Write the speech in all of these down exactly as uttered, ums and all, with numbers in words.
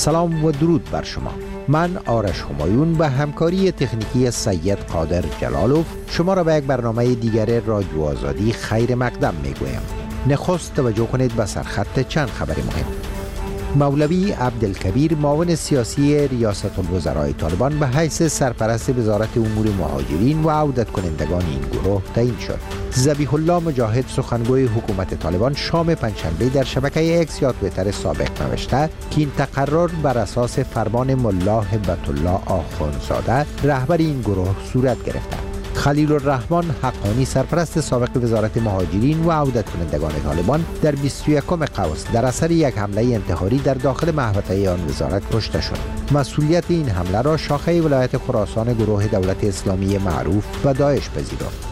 سلام و درود بر شما. من آرش همایون به همکاری تکنیکی سید قادر جلالوف شما را به یک برنامه دیگر رادیو آزادی خیر مقدم می گویم. نخست توجه کنید به سرخط چند خبر مهم. مولوی عبدالکبیر معاون سیاسی ریاست الوزراء طالبان به حیث سرپرست وزارت امور مهاجرین و عودت کنندگان این گروه تعیین شد. ذبیح الله مجاهد سخنگوی حکومت طالبان شام پنجشنبه در شبکه اکس یا توییتر سابق نوشته که این تقرر بر اساس فرمان ملا هبت الله آخوندزاده رهبر این گروه صورت گرفته. خلیل الرحمن حقانی سرپرست سابق وزارت مهاجرین و عودت کنندگان طالبان در بیست و یکم قوس در اثر یک حمله انتحاری در داخل محوطه آن وزارت کشته شد. مسئولیت این حمله را شاخه ولایت خراسان گروه دولت اسلامی معروف و داعش پذیرفت.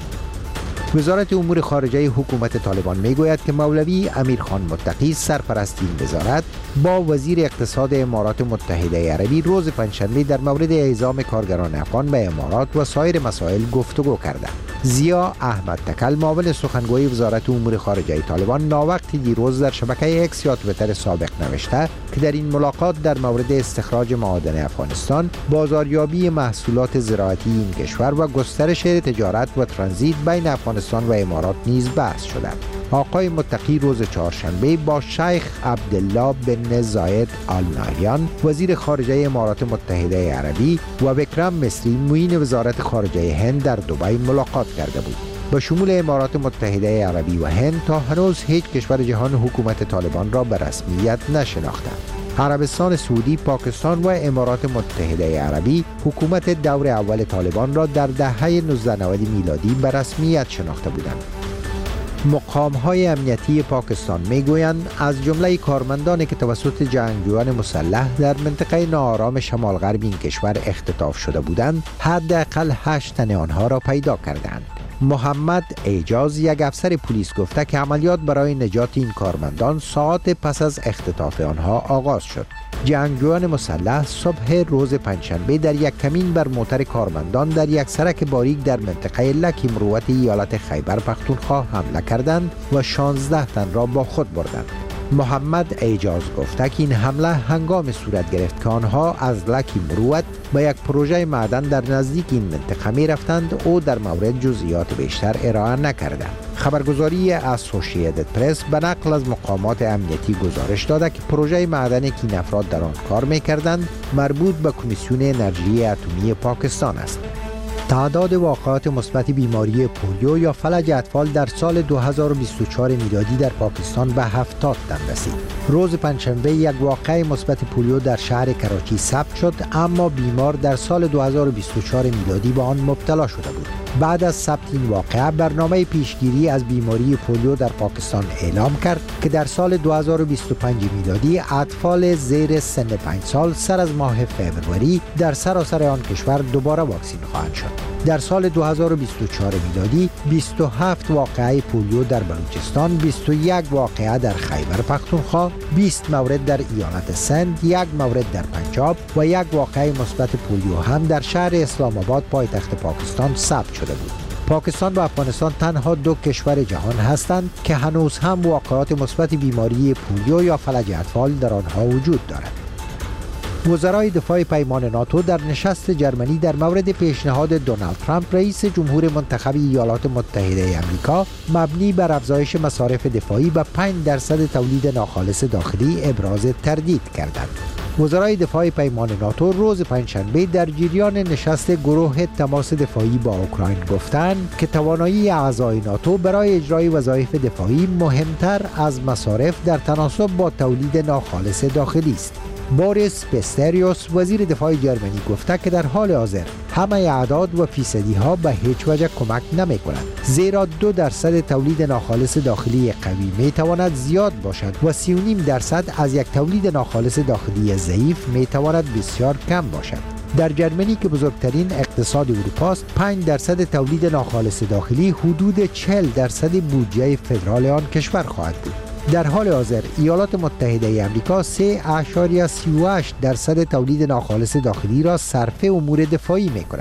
وزارت امور خارجه حکومت طالبان میگوید که مولوی امیرخان متقی سرپرست این وزارت با وزیر اقتصاد امارات متحده عربی روز پنجشنبه در مورد اعزام کارگران افغان به امارات و سایر مسائل گفتگو کردند. ضیا احمد تکل معاون سخنگوی وزارت امور خارجه طالبان ناوقت دیروز در شبکه اکس یا توییتر سابق نوشته که در این ملاقات در مورد استخراج معادن افغانستان، بازاریابی محصولات زراعتی این کشور و گسترش تجارت و ترانزیت بین افغانستان و امارات نیز بحث شده. آقای متقی روز چهارشنبه با شیخ عبدالله بن زاید آل نهیان وزیر خارجه امارات متحده عربی و وکرم مصری معین وزارت خارجه هند در دبی ملاقات کرده بود. به شمول امارات متحده عربی و هند تا هنوز هیچ کشور جهان حکومت طالبان را به رسمیت نشناخته. عربستان سعودی، پاکستان و امارات متحده عربی حکومت دور اول طالبان را در دهه نوزده نود میلادی به رسمیت شناخته بودند. مقام‌های امنیتی پاکستان میگویند از جمله کارمندانی که توسط جنگجویان مسلح در منطقه ناآرام شمال غرب این کشور اختطاف شده بودند، حداقل هشت تن آنها را پیدا کردند. محمد اعجاز یک افسر پلیس گفته که عملیات برای نجات این کارمندان ساعات پس از اختطاف آنها آغاز شد. جنگجویان مسلح صبح روز پنجشنبه در یک کمین بر موتر کارمندان در یک سرک باریک در منطقه لکی مروت ایالت خیبر پختونخوا حمله کردند و شانزده تن را با خود بردند. محمد اعجاز گفته که این حمله هنگام صورت گرفت که آنها از لکی مروت به یک پروژه معدن در نزدیک این منطقه می رفتند. او در مورد جزئیات بیشتر ارائه نکردند. خبرگزاری اسوسییتد پرس به نقل از مقامات امنیتی گزارش داده که پروژه معدنی که این افراد در آن کار می کردند مربوط به کمیسیون انرژی اتمی پاکستان است. تعداد واقعات مثبت بیماری پولیو یا فلج اطفال در سال دو هزار و بیست و چهار میلادی در پاکستان به هفتاد تن رسید. روز پنجشنبه یک واقعه مثبت پولیو در شهر کراچی ثبت شد، اما بیمار در سال دو هزار و بیست و چهار میلادی به آن مبتلا شده بود. بعد از ثبت این واقعه، برنامه پیشگیری از بیماری پولیو در پاکستان اعلام کرد که در سال دو هزار و بیست و پنج میلادی اطفال زیر سن پنج سال سر از ماه فوریه در سراسر آن کشور دوباره واکسین خواهند شد. در سال دو هزار و بیست و چهار میلادی بیست و هفت واقعه پولیو در بلوچستان، بیست و یک واقعه در خیبر پختونخوا، بیست مورد در ایالت سند، یک مورد در پنجاب و یک واقعه مثبت پولیو هم در شهر اسلام آباد پایتخت پاکستان ثبت شده بود. پاکستان و افغانستان تنها دو کشور جهان هستند که هنوز هم واقعات مثبت بیماری پولیو یا فلج اطفال در آنها وجود دارد. وزرای دفاع پیمان ناتو در نشست جرمنی در مورد پیشنهاد دونالد ترامپ رئیس جمهور منتخب ایالات متحده آمریکا مبنی بر افزایش مصارف دفاعی به پنج درصد تولید ناخالص داخلی ابراز تردید کردند. وزرای دفاع پیمان ناتو روز پنجشنبه در جریان نشست گروه تماس دفاعی با اوکراین گفتند که توانایی اعضای ناتو برای اجرای وظایف دفاعی مهمتر از مصارف در تناسب با تولید ناخالص داخلی است. بوریس پستریوس وزیر دفاع جرمنی گفته که در حال حاضر همه اعداد و فیصدی ها به هیچ وجه کمک نمی کنند، زیرا دو درصد تولید ناخالص داخلی قوی می تواند زیاد باشد و سی و نیم درصد از یک تولید ناخالص داخلی ضعیف می تواند بسیار کم باشد. در جرمنی که بزرگترین اقتصاد اروپا است، پنج درصد تولید ناخالص داخلی حدود چهل درصد بودجه فدرال آن کشور خواهد بود. در حال حاضر ایالات متحده آمریکا سه اشاریه سی و هشت درصد تولید ناخالص داخلی را صرف امور دفاعی می کند.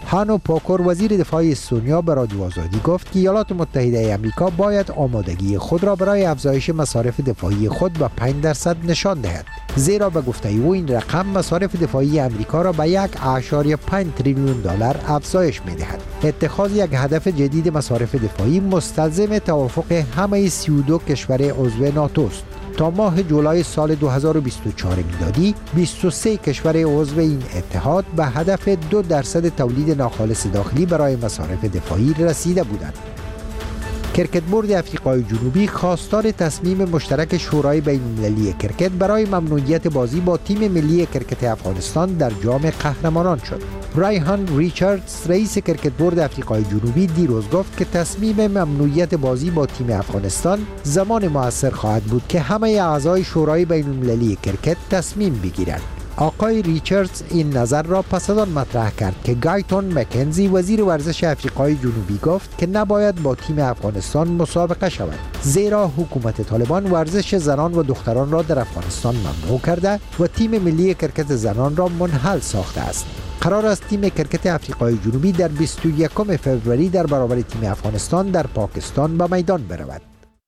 هانو پاکور وزیر دفاع استونیا به رادیو آزادی گفت که ایالات متحده آمریکا باید آمادگی خود را برای افزایش مصارف دفاعی خود به پنج درصد نشان دهد، زیرا به گفته او این رقم مصارف دفاعی آمریکا را به یک اشاریه پنج تریلیون دلار افزایش می‌دهد. اتخاذ یک هدف جدید مصارف دفاعی مستلزم توافق همه سی و دو کشور عضو ناتو است. تا ماه جولای سال دو هزار و بیست و چهار میلادی بیست و سه کشور عضو این اتحاد به هدف دو درصد تولید ناخالص داخلی برای مصارف دفاعی رسیده بودند. کرکت بورد افریقای جنوبی خواستار تصمیم مشترک شورای بین‌المللی کرکت برای ممنوعیت بازی با تیم ملی کرکت افغانستان در جام قهرمانان شد. رایهان ریچاردز رئیس کرکت بورد افریقای جنوبی دیروز گفت که تصمیم ممنوعیت بازی با تیم افغانستان زمان موثر خواهد بود که همه اعضای شورای بین‌المللی کرکت تصمیم بگیرند. آقای ریچاردز این نظر را پس از آن مطرح کرد که گایتون مکنزی وزیر ورزش افریقای جنوبی گفت که نباید با تیم افغانستان مسابقه شود، زیرا حکومت طالبان ورزش زنان و دختران را در افغانستان ممنوع کرده و تیم ملی کرکت زنان را منحل ساخته است. قرار است تیم کرکت افریقای جنوبی در بیست و یکم فوریه در برابر تیم افغانستان در پاکستان به میدان برود.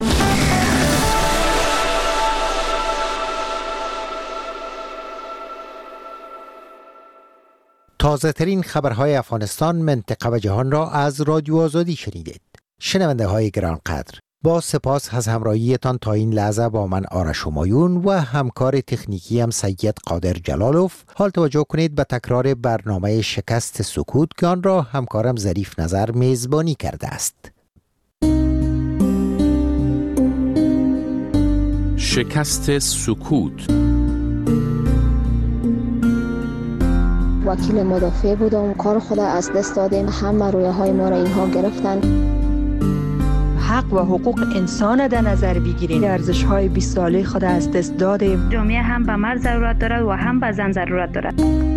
تازه ترین خبرهای افغانستان، منطقه و جهان را از رادیو آزادی شنیدید. شنونده های گرانقدر، با سپاس از همراهیتان تا این لحظه با من آرش همایون و همکار تکنیکی هم سید قادر جلالوف. حال توجه کنید به تکرار برنامه شکست سکوت که آن را همکارم ظریف نظر میزبانی کرده است. شکست سکوت. وکیل مدافع بودم، کار خود از دست دادیم، همه رویه های ما را اینها گرفتن. حق و حقوق انسان در نظر بگیریم، ارزش های بیست ساله خود از دست دادیم. جامعه هم به مرد ضرورت دارد و هم به زن ضرورت دارد.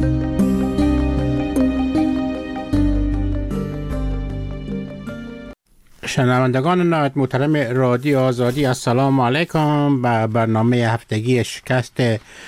شنوندگان نهایت محترم رادیو آزادی، السلام علیکم. به برنامه هفتگی شکست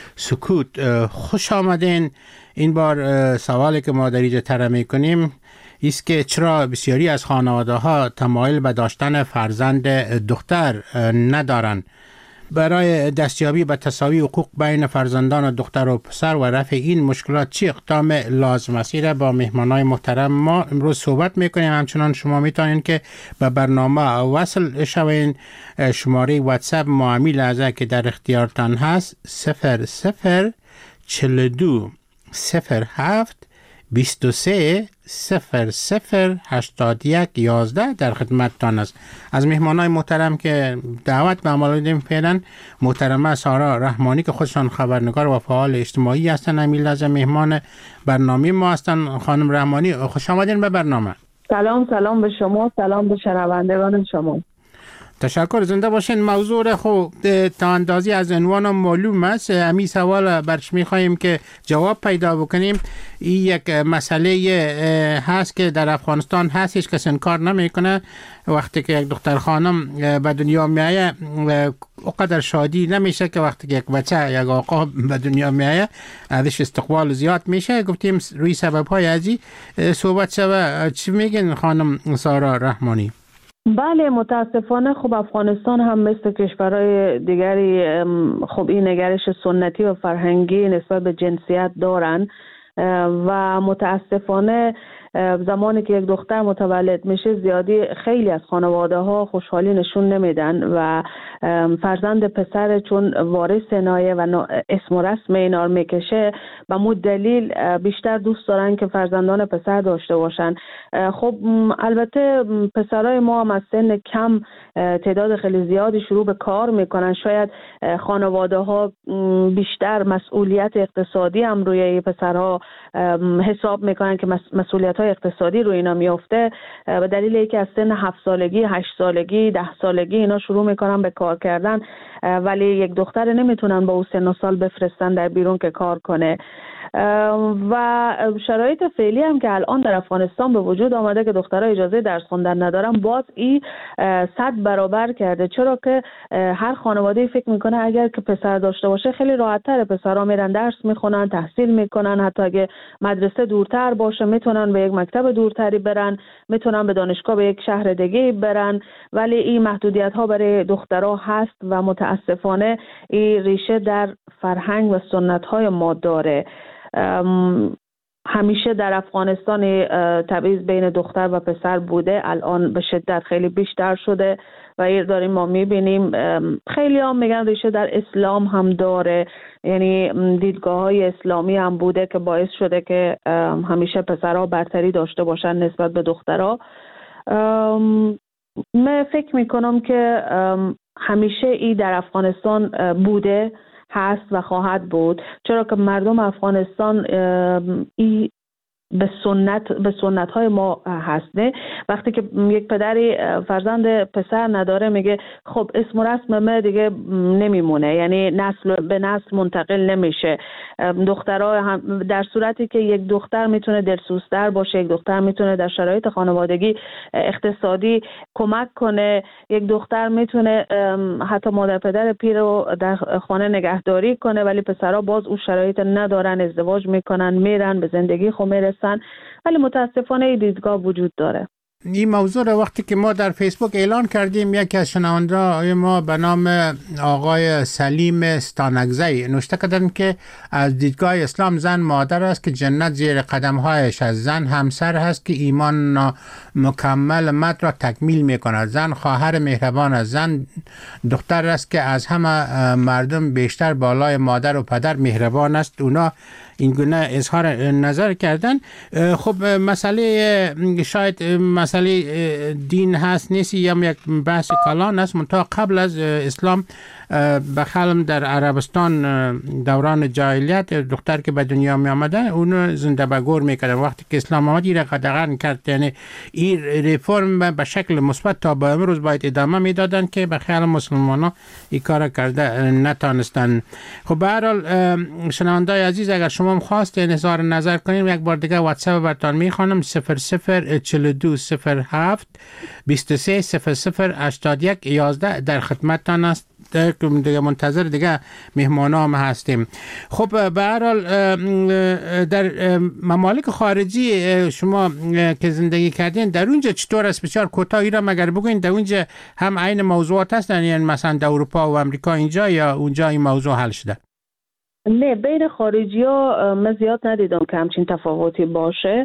سکوت خوش آمدین. این بار سوالی که ما در اینجا طرح می‌کنیم است که چرا بسیاری از خانواده‌ها تمایل به داشتن فرزند دختر ندارند. برای دستیابی به تساوی حقوق بین فرزندان دختر و پسر و رفع این مشکلات چی اقدام لازم است؟ را با مهمانای محترم ما امروز صحبت میکنیم. همچنان شما میتونین که به برنامه وصل شوین. شماره واتساپ معامی لحظه که در اختیارتان هست صفر صفر چهل و دو صفر هفت بیست و سه صفر صفر هشتاد و یک یازده در خدمتتان است. از مهمانای محترم که دعوت به عمل دادیم فعلا محترمه سارا رحمانی که خودشان خبرنگار و فعال اجتماعی هستند، همین لحظه مهمان برنامه ما هستند. خانم رحمانی خوش آمدین به برنامه. سلام سلام به شما، سلام به شنوندگان شما. تشکر، زنده باشین. موضوع خوب تا اندازی از عنوان معلوم است. همین سوال برش می‌خوایم که جواب پیدا بکنیم. این یک مسئله هست که در افغانستان هست، هیچ کس انکار نمیکنه. وقتی که یک دختر خانم به دنیا میایه اونقدر شادی نمیشه که وقتی که یک بچه یک آقا به دنیا میایه ازش استقبال زیاد میشه. گفتیم روی سبب‌های ازی صحبت شده. چی میگین خانم سارا رحمانی؟ بله، متاسفانه خب افغانستان هم مثل کشورهای دیگری خب این نگرش سنتی و فرهنگی نسبت به جنسیت دارن و متاسفانه زمانی که یک دختر متولد میشه زیادی خیلی از خانواده ها خوشحالی نشون نمیدن و فرزند پسر چون وارث نایه و اسم و رسم اینا میکشه به مود دلیل بیشتر دوست دارن که فرزندان پسر داشته باشن. خب البته پسرای ما هم از سن کم تعداد خیلی زیادی شروع به کار میکنن. شاید خانواده ها بیشتر مسئولیت اقتصادی هم روی پسرها حساب میکنن که مسئولیت های اقتصادی روی اینا میفته به دلیل اینکه از سن هفت سالگی، هشت سالگی، ده سالگی اینا شروع میکنن به کار کردن، ولی یک دختر نمیتونن با او سن و سال بفرستن در بیرون که کار کنه. و شرایط فعلی هم که الان در افغانستان به وجود آمده که دخترها اجازه درس خوندن ندارن، باز این صد برابر کرده، چرا که هر خانواده فکر میکنه اگر که پسر داشته باشه خیلی راحت تره. پسرها میرن درس میخونن، تحصیل میکنن، حتی اگه مدرسه دورتر باشه میتونن به یک مکتب دورتری برن، میتونن به دانشگاه به یک شهر دیگه برن، ولی این محدودیت ها برای دخترها هست و متاسفانه این ریشه در فرهنگ و سنت های ما داره. همیشه در افغانستان تبعیض بین دختر و پسر بوده، الان به شدت خیلی بیشتر شده و این داریم ما میبینیم. خیلی هم میگن ریشه در اسلام هم داره، یعنی دیدگاه های اسلامی هم بوده که باعث شده که همیشه پسرها برتری داشته باشن نسبت به دخترها. من فکر میکنم که همیشه این در افغانستان بوده، هست و خواهد بود، چرا که مردم افغانستان ای به سنت به سنت های ما هست. نه وقتی که یک پدری فرزند پسر نداره میگه خب اسم و رسم من دیگه نمیمونه، یعنی نسل به نسل منتقل نمیشه. دخترها هم در صورتی که یک دختر میتونه دلسوزتر باشه، یک دختر میتونه در شرایط خانوادگی اقتصادی کمک کنه، یک دختر میتونه حتی مادر پدر پیر رو در خانه نگهداری کنه، ولی پسرها باز اون شرایط ندارن، ازدواج میکنن، میرن به زندگی خود میرسن. ولی متاسفانه این دیدگاه وجود داره. این موضوع را وقتی که ما در فیسبوک اعلان کردیم، یکی از شنونده‌های ما به نام آقای سلیم استانگزی نوشته کردن که از دیدگاه اسلام زن مادر است که جنت زیر قدم‌هایش است، زن همسر هست که ایمان مکمل مد را تکمیل می‌کند، زن خواهر مهربان است، زن دختر است که از همه مردم بیشتر بالای مادر و پدر مهربان است. اونا این گونه اظهار نظر کردن. خب مسئله شاید مسئله دین هست نیست یا یک بحث کلان است، منتها قبل از اسلام بخالم در عربستان دوران جاهلیت دختر که به دنیا می آمده اون زنده به گور میکردن. وقتی که اسلام آمد این قدغن کرد، یعنی این ریفرم به شکل مثبت تا به امروز باید ادامه میدادن که بخیال مسلمان ها این کار کرده نتانستن. خب به هر حال شنوندای عزیز، اگر شما خواستین اظهار نظر کنین یک بار دیگه واتساپ براتون میخوانم صفر صفر چهل و دو صفر هفت بیست و سه صفر صفر هشتاد و یک یازده در خدمتتان است. دیگه منتظر دیگه مهمانا هم هستیم. خب به هر حال در ممالک خارجی شما که زندگی کردین در اونجا چطور است؟ بسیار کوتاهی را مگر بگوین، در اونجا هم عین موضوعات هستن، یعنی مثلا در اروپا و امریکا اینجا یا اونجا این موضوع حل شده؟ نه، بین خارجی ها من زیاد ندیدم که همچین تفاوتی باشه،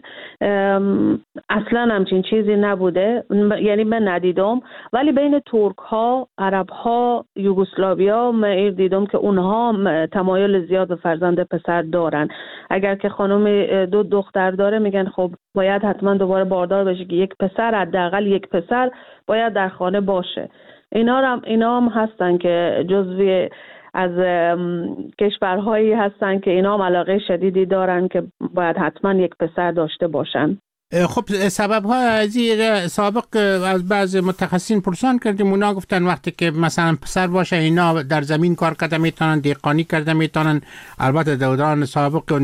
اصلا همچین چیزی نبوده، یعنی من ندیدم. ولی بین ترک ها، عرب ها، یوگسلاویا من دیدم که اونها تمایل زیاد به فرزند پسر دارن. اگر که خانم دو دختر داره میگن خب باید حتما دوباره باردار بشه که یک پسر، حداقل یک پسر باید در خانه باشه. اینا هم اینا هم هستن که جزوی از کشورهایی هستن که اینا هم علاقه شدیدی دارن که باید حتما یک پسر داشته باشن. خب سبب های از این سابق از بعض متخصصین پرسان کردیم، اونا گفتن وقتی که مثلا پسر باشه اینا در زمین کار کرده میتونن، دیقانی کرده میتونن. البته دوران سابق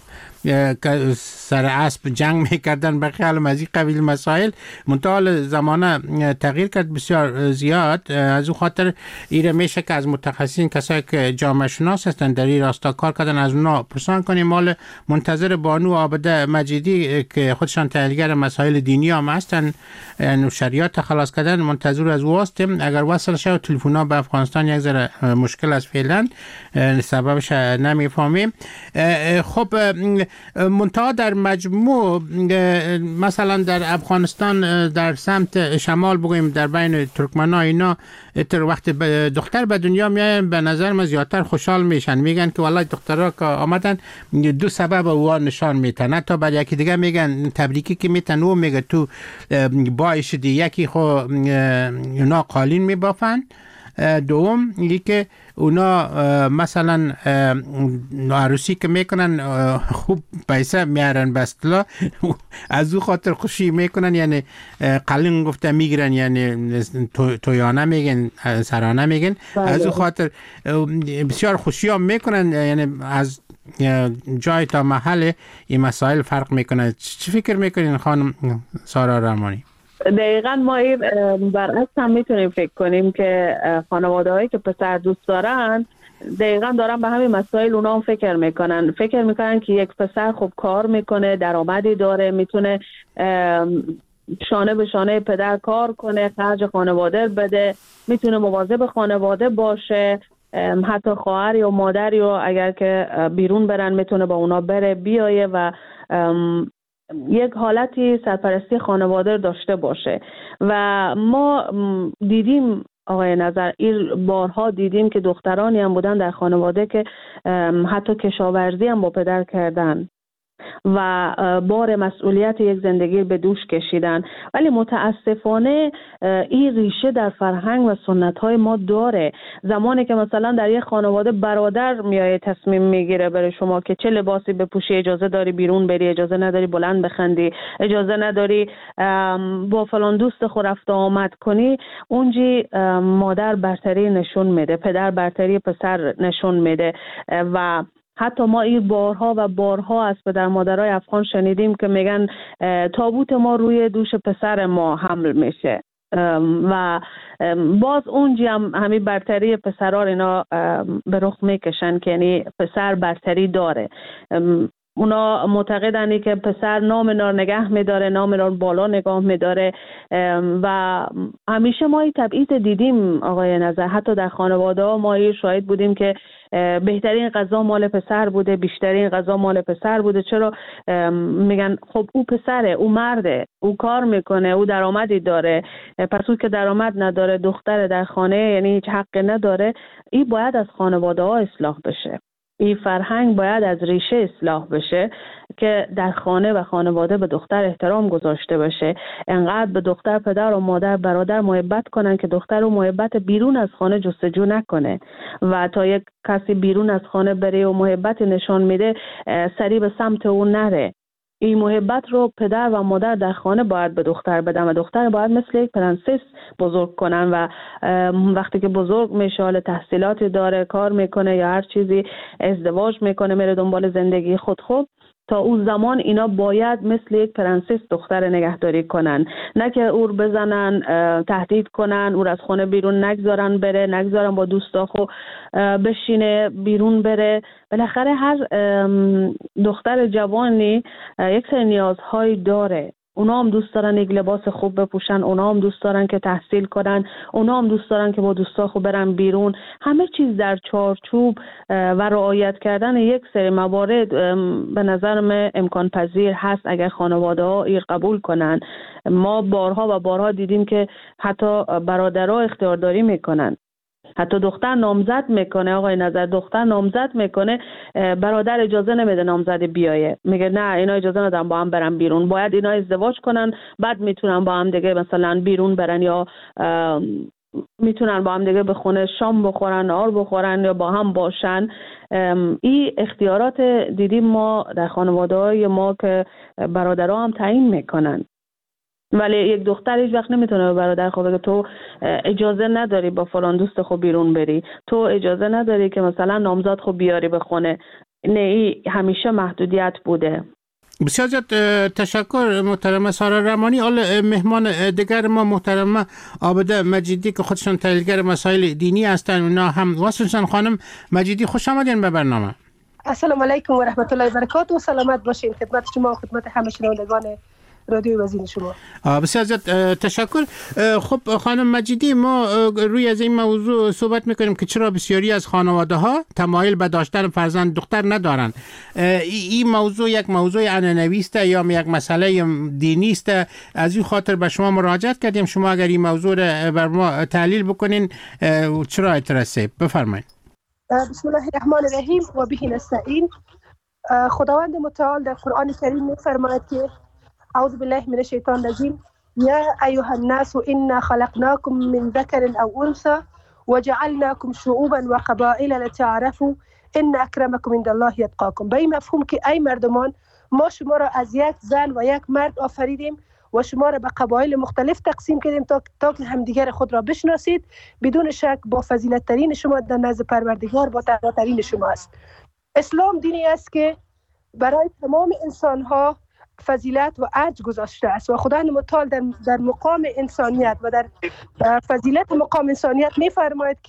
سر اسب جنگ میکردن به خیال از این قبیل مسائل، منتها زمانه تغییر کرد بسیار زیاد. از اون خاطر ایره میشه که از متخصصین کسایی که جامعه شناس هستن در این راستا کار کردن از اونا پرسان کنیم. مال منتظر بانو عابده مجیدی که خودشان تحلیلگر مسائل دینی هم هستن، یعنی شریعت خلاص کردن، منتظر از او هستیم. اگر وصل شه تلفن‌ها به افغانستان یک ذره مشکل است فعلا، سببش نمیفهمیم. خب منتها در مجموع مثلا در افغانستان در سمت شمال بگویم در بین ترکمن‌ها اینا تر وقت دختر به دنیا میاین به نظر من زیادتر خوشحال میشن، میگن که والله دخترها که آمدن دو سبب او نشان میتن، تا بعد یکی دیگه میگن تبریکی که میتن، او میگه تو باعث دی یکی خو اونا قالین میبافن، دوم یکی اونا مثلا عروسی که میکنن خوب پیسه میارن به اصطلاح از او خاطر خوشی میکنن، یعنی قلین گفته میگیرن، یعنی تویانه میگن، سرانه میگن، از او خاطر بسیار خوشی هم میکنن، یعنی از جای تا محل این مسائل فرق میکنه. چی فکر میکنین خانم سارا رحمانی؟ دقیقا ما برعکس هم میتونیم فکر کنیم که خانواده هایی که پسر دوست دارن دقیقا دارن به همین مسائل اونا هم فکر میکنن فکر میکنن که یک پسر خوب کار میکنه، درآمدی داره، میتونه شانه به شانه پدر کار کنه، خرج خانواده بده، میتونه مواظب خانواده باشه، حتی خواهر یا مادر یا اگر که بیرون برن میتونه با اونا بره بیایه و یک حالتی سرپرستی خانواده داشته باشه. و ما دیدیم آقای نظر این بارها دیدیم که دخترانی هم بودن در خانواده که حتی کشاورزی هم با پدر کردن و بار مسئولیت یک زندگی به دوش کشیدن، ولی متاسفانه این ریشه در فرهنگ و سنت‌های ما داره. زمانی که مثلا در یک خانواده برادر میایه تصمیم میگیره برای شما که چه لباسی بپوشی، اجازه داری بیرون بری، اجازه نداری بلند بخندی، اجازه نداری با فلان دوست خود رفت آمد کنی، اونجی مادر برتری نشون میده، پدر برتری پسر نشون میده. و حتی ما این بارها و بارها از پدر مادرای افغان شنیدیم که میگن تابوت ما روی دوش پسر ما حمل میشه و باز اونجی هم همین برتری پسرها اینا به رخ میکشن که یعنی پسر برتری داره. اونا معتقدن که پسر نام اینا نگه میداره، نام اینا بالا نگاه میداره و همیشه ما این تبعیض دیدیم آقای نظر. حتی در خانواده ها ما این شاهد بودیم که بهترین غذا مال پسر بوده، بیشترین غذا مال پسر بوده. چرا؟ میگن خب او پسره، او مرده، او کار میکنه، او درآمدی داره، پس او که درآمد نداره، دختر در خانه یعنی هیچ حقی نداره. این باید از خانواده ها اصلاح بشه. این فرهنگ باید از ریشه اصلاح بشه که در خانه و خانواده به دختر احترام گذاشته بشه، انقدر به دختر پدر و مادر برادر محبت کنن که دختر و محبت بیرون از خانه جستجو نکنه و تا یک کسی بیرون از خانه بره و محبت نشان میده سری به سمت اون نره. این محبت رو پدر و مادر در خانه باید به دختر بدن و دختر باید مثل یک پرنسس بزرگ کنن و وقتی که بزرگ میشه، حال تحصیلاتی داره، کار میکنه یا هر چیزی، ازدواج میکنه، میره دنبال زندگی خود، خود تا اون زمان اینا باید مثل یک پرنسس دختر نگهداری کنن، نه که او رو بزنن، تهدید کنن، او رو از خانه بیرون نگذارن بره، نگذارن با دوستا خو بشینه، بیرون بره. بالاخره هر دختر جوانی یک سری نیازهایی داره. اونا هم دوست دارن یک لباس خوب بپوشن، اونا هم دوست دارن که تحصیل کنن، اونا هم دوست دارن که با دوستا خوب برن بیرون. همه چیز در چارچوب و رعایت کردن یک سری موارد به نظر من امکان پذیر هست اگر خانواده ها این قبول کنن. ما بارها و بارها دیدیم که حتی برادرها اختیارداری میکنن، حتی دختر نامزد میکنه آقای نظر، دختر نامزد میکنه، برادر اجازه نمیده نامزد بیایه، میگه نه اینا اجازه ندارن با هم برن بیرون، باید اینا ازدواج کنن بعد میتونن با هم دیگه مثلا بیرون برن یا میتونن با هم دیگه به خونه شام بخورن، نهار بخورن یا با هم باشن. این اختیارات دیدیم ما در خانواده های ما که برادرها هم تعیین میکنن، ولی یک دختر هیچ وقت نمیتونه به برادر خود بگه تو اجازه نداری با فلان دوست خود بیرون بری، تو اجازه نداری که مثلا نامزد خود بیاری به خونه. نه، این همیشه محدودیت بوده. بسیار زیاد تشکر محترمه سارا رحمانی. حال مهمان دیگر ما محترمه عابده مجیدی که خودشان تحلیلگر مسائل دینی هستند، اونا هم واسه خانم مجیدی خوش آمدین به برنامه. السلام علیکم و رحمت الله و برکاته و سلامت باشین. خدمت شما و خدمت همه شنوندگان رادیو وزین شما. بسیار زیاد تشکر. خب خانم مجیدی، ما روی از این موضوع صحبت میکنیم که چرا بسیاری از خانواده ها تمایل به داشتن فرزند دختر ندارن. این موضوع یک موضوع عنعنوی است یا یک مسئله دینی است؟ از این خاطر به شما مراجعت کردیم. شما اگر این موضوع را بر ما تحلیل بکنین چرا اترسه؟ بفرمایید. بسم الله الرحمن الرحیم و به نستعین. خداوند متعال در قرآن کریم میفرماید که اعوذ بالله من الشیطان الرجیم یا ایها الناس انا خلقناکم من ذکر او انثى وجعلناکم شعوبا و قبائل لتعارفوا ان اکرمکم عند الله یتقاکم. به این مفهوم که ای مردمان، ما شما را از یک زن و یک مرد آفریدیم و شما را به قبایل مختلف تقسیم کردیم تا تا که همدیگر خود را بشناسید. بدون شک با فضیلت ترین شما در نزد پروردگار با تقوا ترین شما است. اسلام دینی است که برای تمام انسان ها فضیلت و ارج گذاشته است و خداوند متعال در, در مقام انسانیت و در فضیلت مقام انسانیت می فرماید که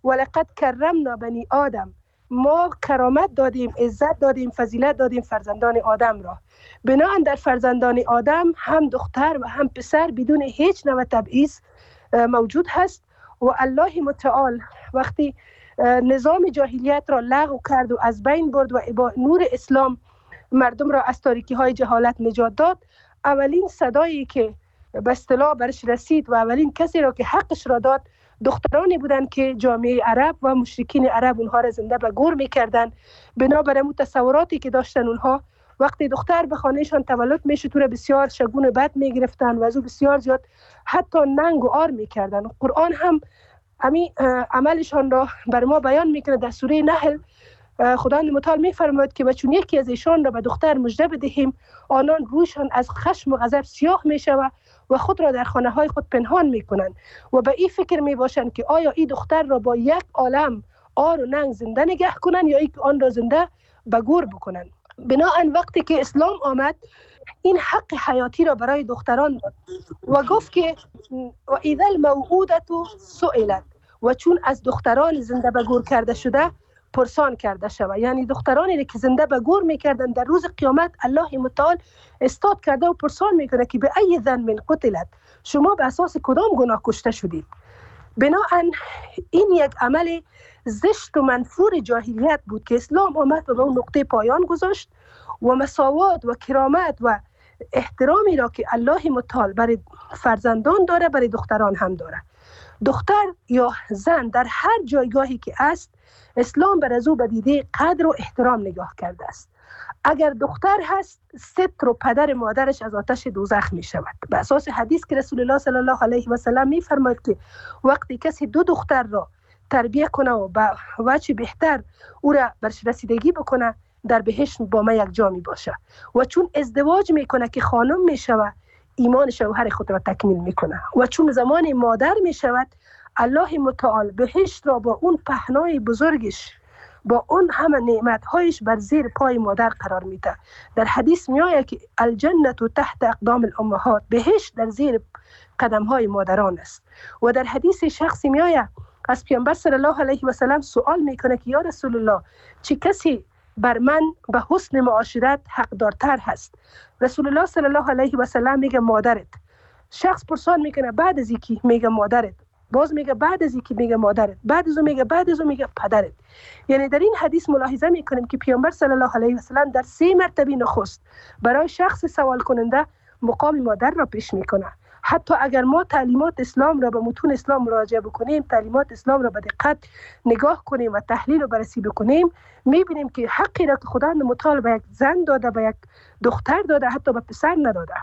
ولقد کرمنا بنی آدم، ما کرامت دادیم، عزت دادیم، فضیلت دادیم فرزندان آدم را. بنابراین در فرزندان آدم هم دختر و هم پسر بدون هیچ نوع تبعیض موجود هست. و الله متعال وقتی نظام جاهلیت را لغو کرد و از بین برد و با نور اسلام مردم را از تاریکی های جهالت نجات داد، اولین صدایی که به اصطلاح برش رسید و اولین کسی را که حقش را داد دخترانی بودند که جامعه عرب و مشرکین عرب اونها را زنده به گور میکردن. بنابر اون تصوراتی که داشتن اونها، وقتی دختر به خانهشان تولد میشد تو را بسیار شگون بد میگرفتن و از او بسیار زیاد حتی ننگ و آر میکردن. قرآن هم امی عملشان را بر ما بیان میکنه. در سوره نحل خداوند متعال میفرماید که چون یکی از ایشان را به دختر مژده بدهیم، آنان رویشان از خشم و غضب سیاه میشود و خود را در خانه های خود پنهان میکنند و به این فکر میباشند که آیا این دختر را با یک عالم آر و ننگ زنده نگه کنند یا ای که آن را زنده به گور بکنند. بنابراین وقتی که اسلام آمد این حق حیاتی را برای دختران داد و گفت که و اذا الموعوده سئلت، و چون از دختران زنده به گور کرده شده پرسان کرده شود. یعنی دخترانی که زنده به گور میکردن در روز قیامت الله متعال استاد کرده و پرسان میکنه که به ای ذنب قتلت، شما به اساس کدام گناه کشته شدید. بنابراین این یک عمل زشت و منفور جاهلیت بود که اسلام آمد و به اون نقطه پایان گذاشت و مساوات و کرامت و احترامی را که الله متعال برای فرزندان داره برای دختران هم داره. دختر یا زن در هر جایگاهی که است اسلام بر از او به دیده قدر و احترام نگاه کرده است. اگر دختر هست ستر و پدر مادرش از آتش دوزخ می شود. به اساس حدیث که رسول الله صلی الله علیه و سلم می فرماید که وقتی کسی دو دختر را تربیت کنه و به وجه بهتر او را برش رسیدگی بکنه در بهشت با ما یک جا می باشه. و چون ازدواج می کنه که خانم می شود ایمان شوهر خود را تکمیل می کنه. و چون زمان مادر می شود الله متعال بهشت را با اون پهنای بزرگش با اون همه نعمتهایش بر زیر پای مادر قرار میده. در حدیث میآید که الجنة تحت اقدام الامهات، بهشت در زیر قدم های مادران است. و در حدیث شخصی میآید از پیامبر صلی الله علیه و سلم سوال میکنه که یا رسول الله چه کسی بر من به حسن معاشرت حقدارتر هست؟ رسول الله صلی الله علیه و سلم میگه مادرت. شخص پرسان میکنه بعد از اینکه میگه مادرت، باز میگه بعد از اینکه میگه مادرت، بعد از اون میگه بعد از اون میگه پدرت. یعنی در این حدیث ملاحظه میکنیم که پیامبر صلی الله علیه و سلم در سه مرتبه نخست برای شخص سوال کننده مقام مادر را پیش میکنه. حتی اگر ما تعلیمات اسلام را به متون اسلام مراجعه بکنیم، تعلیمات اسلام را به دقت نگاه کنیم و تحلیل و بررسی بکنیم، میبینیم که حقی را که خداوند متعال به یک زن داده به یک دختر داده حتی به پسر نداده.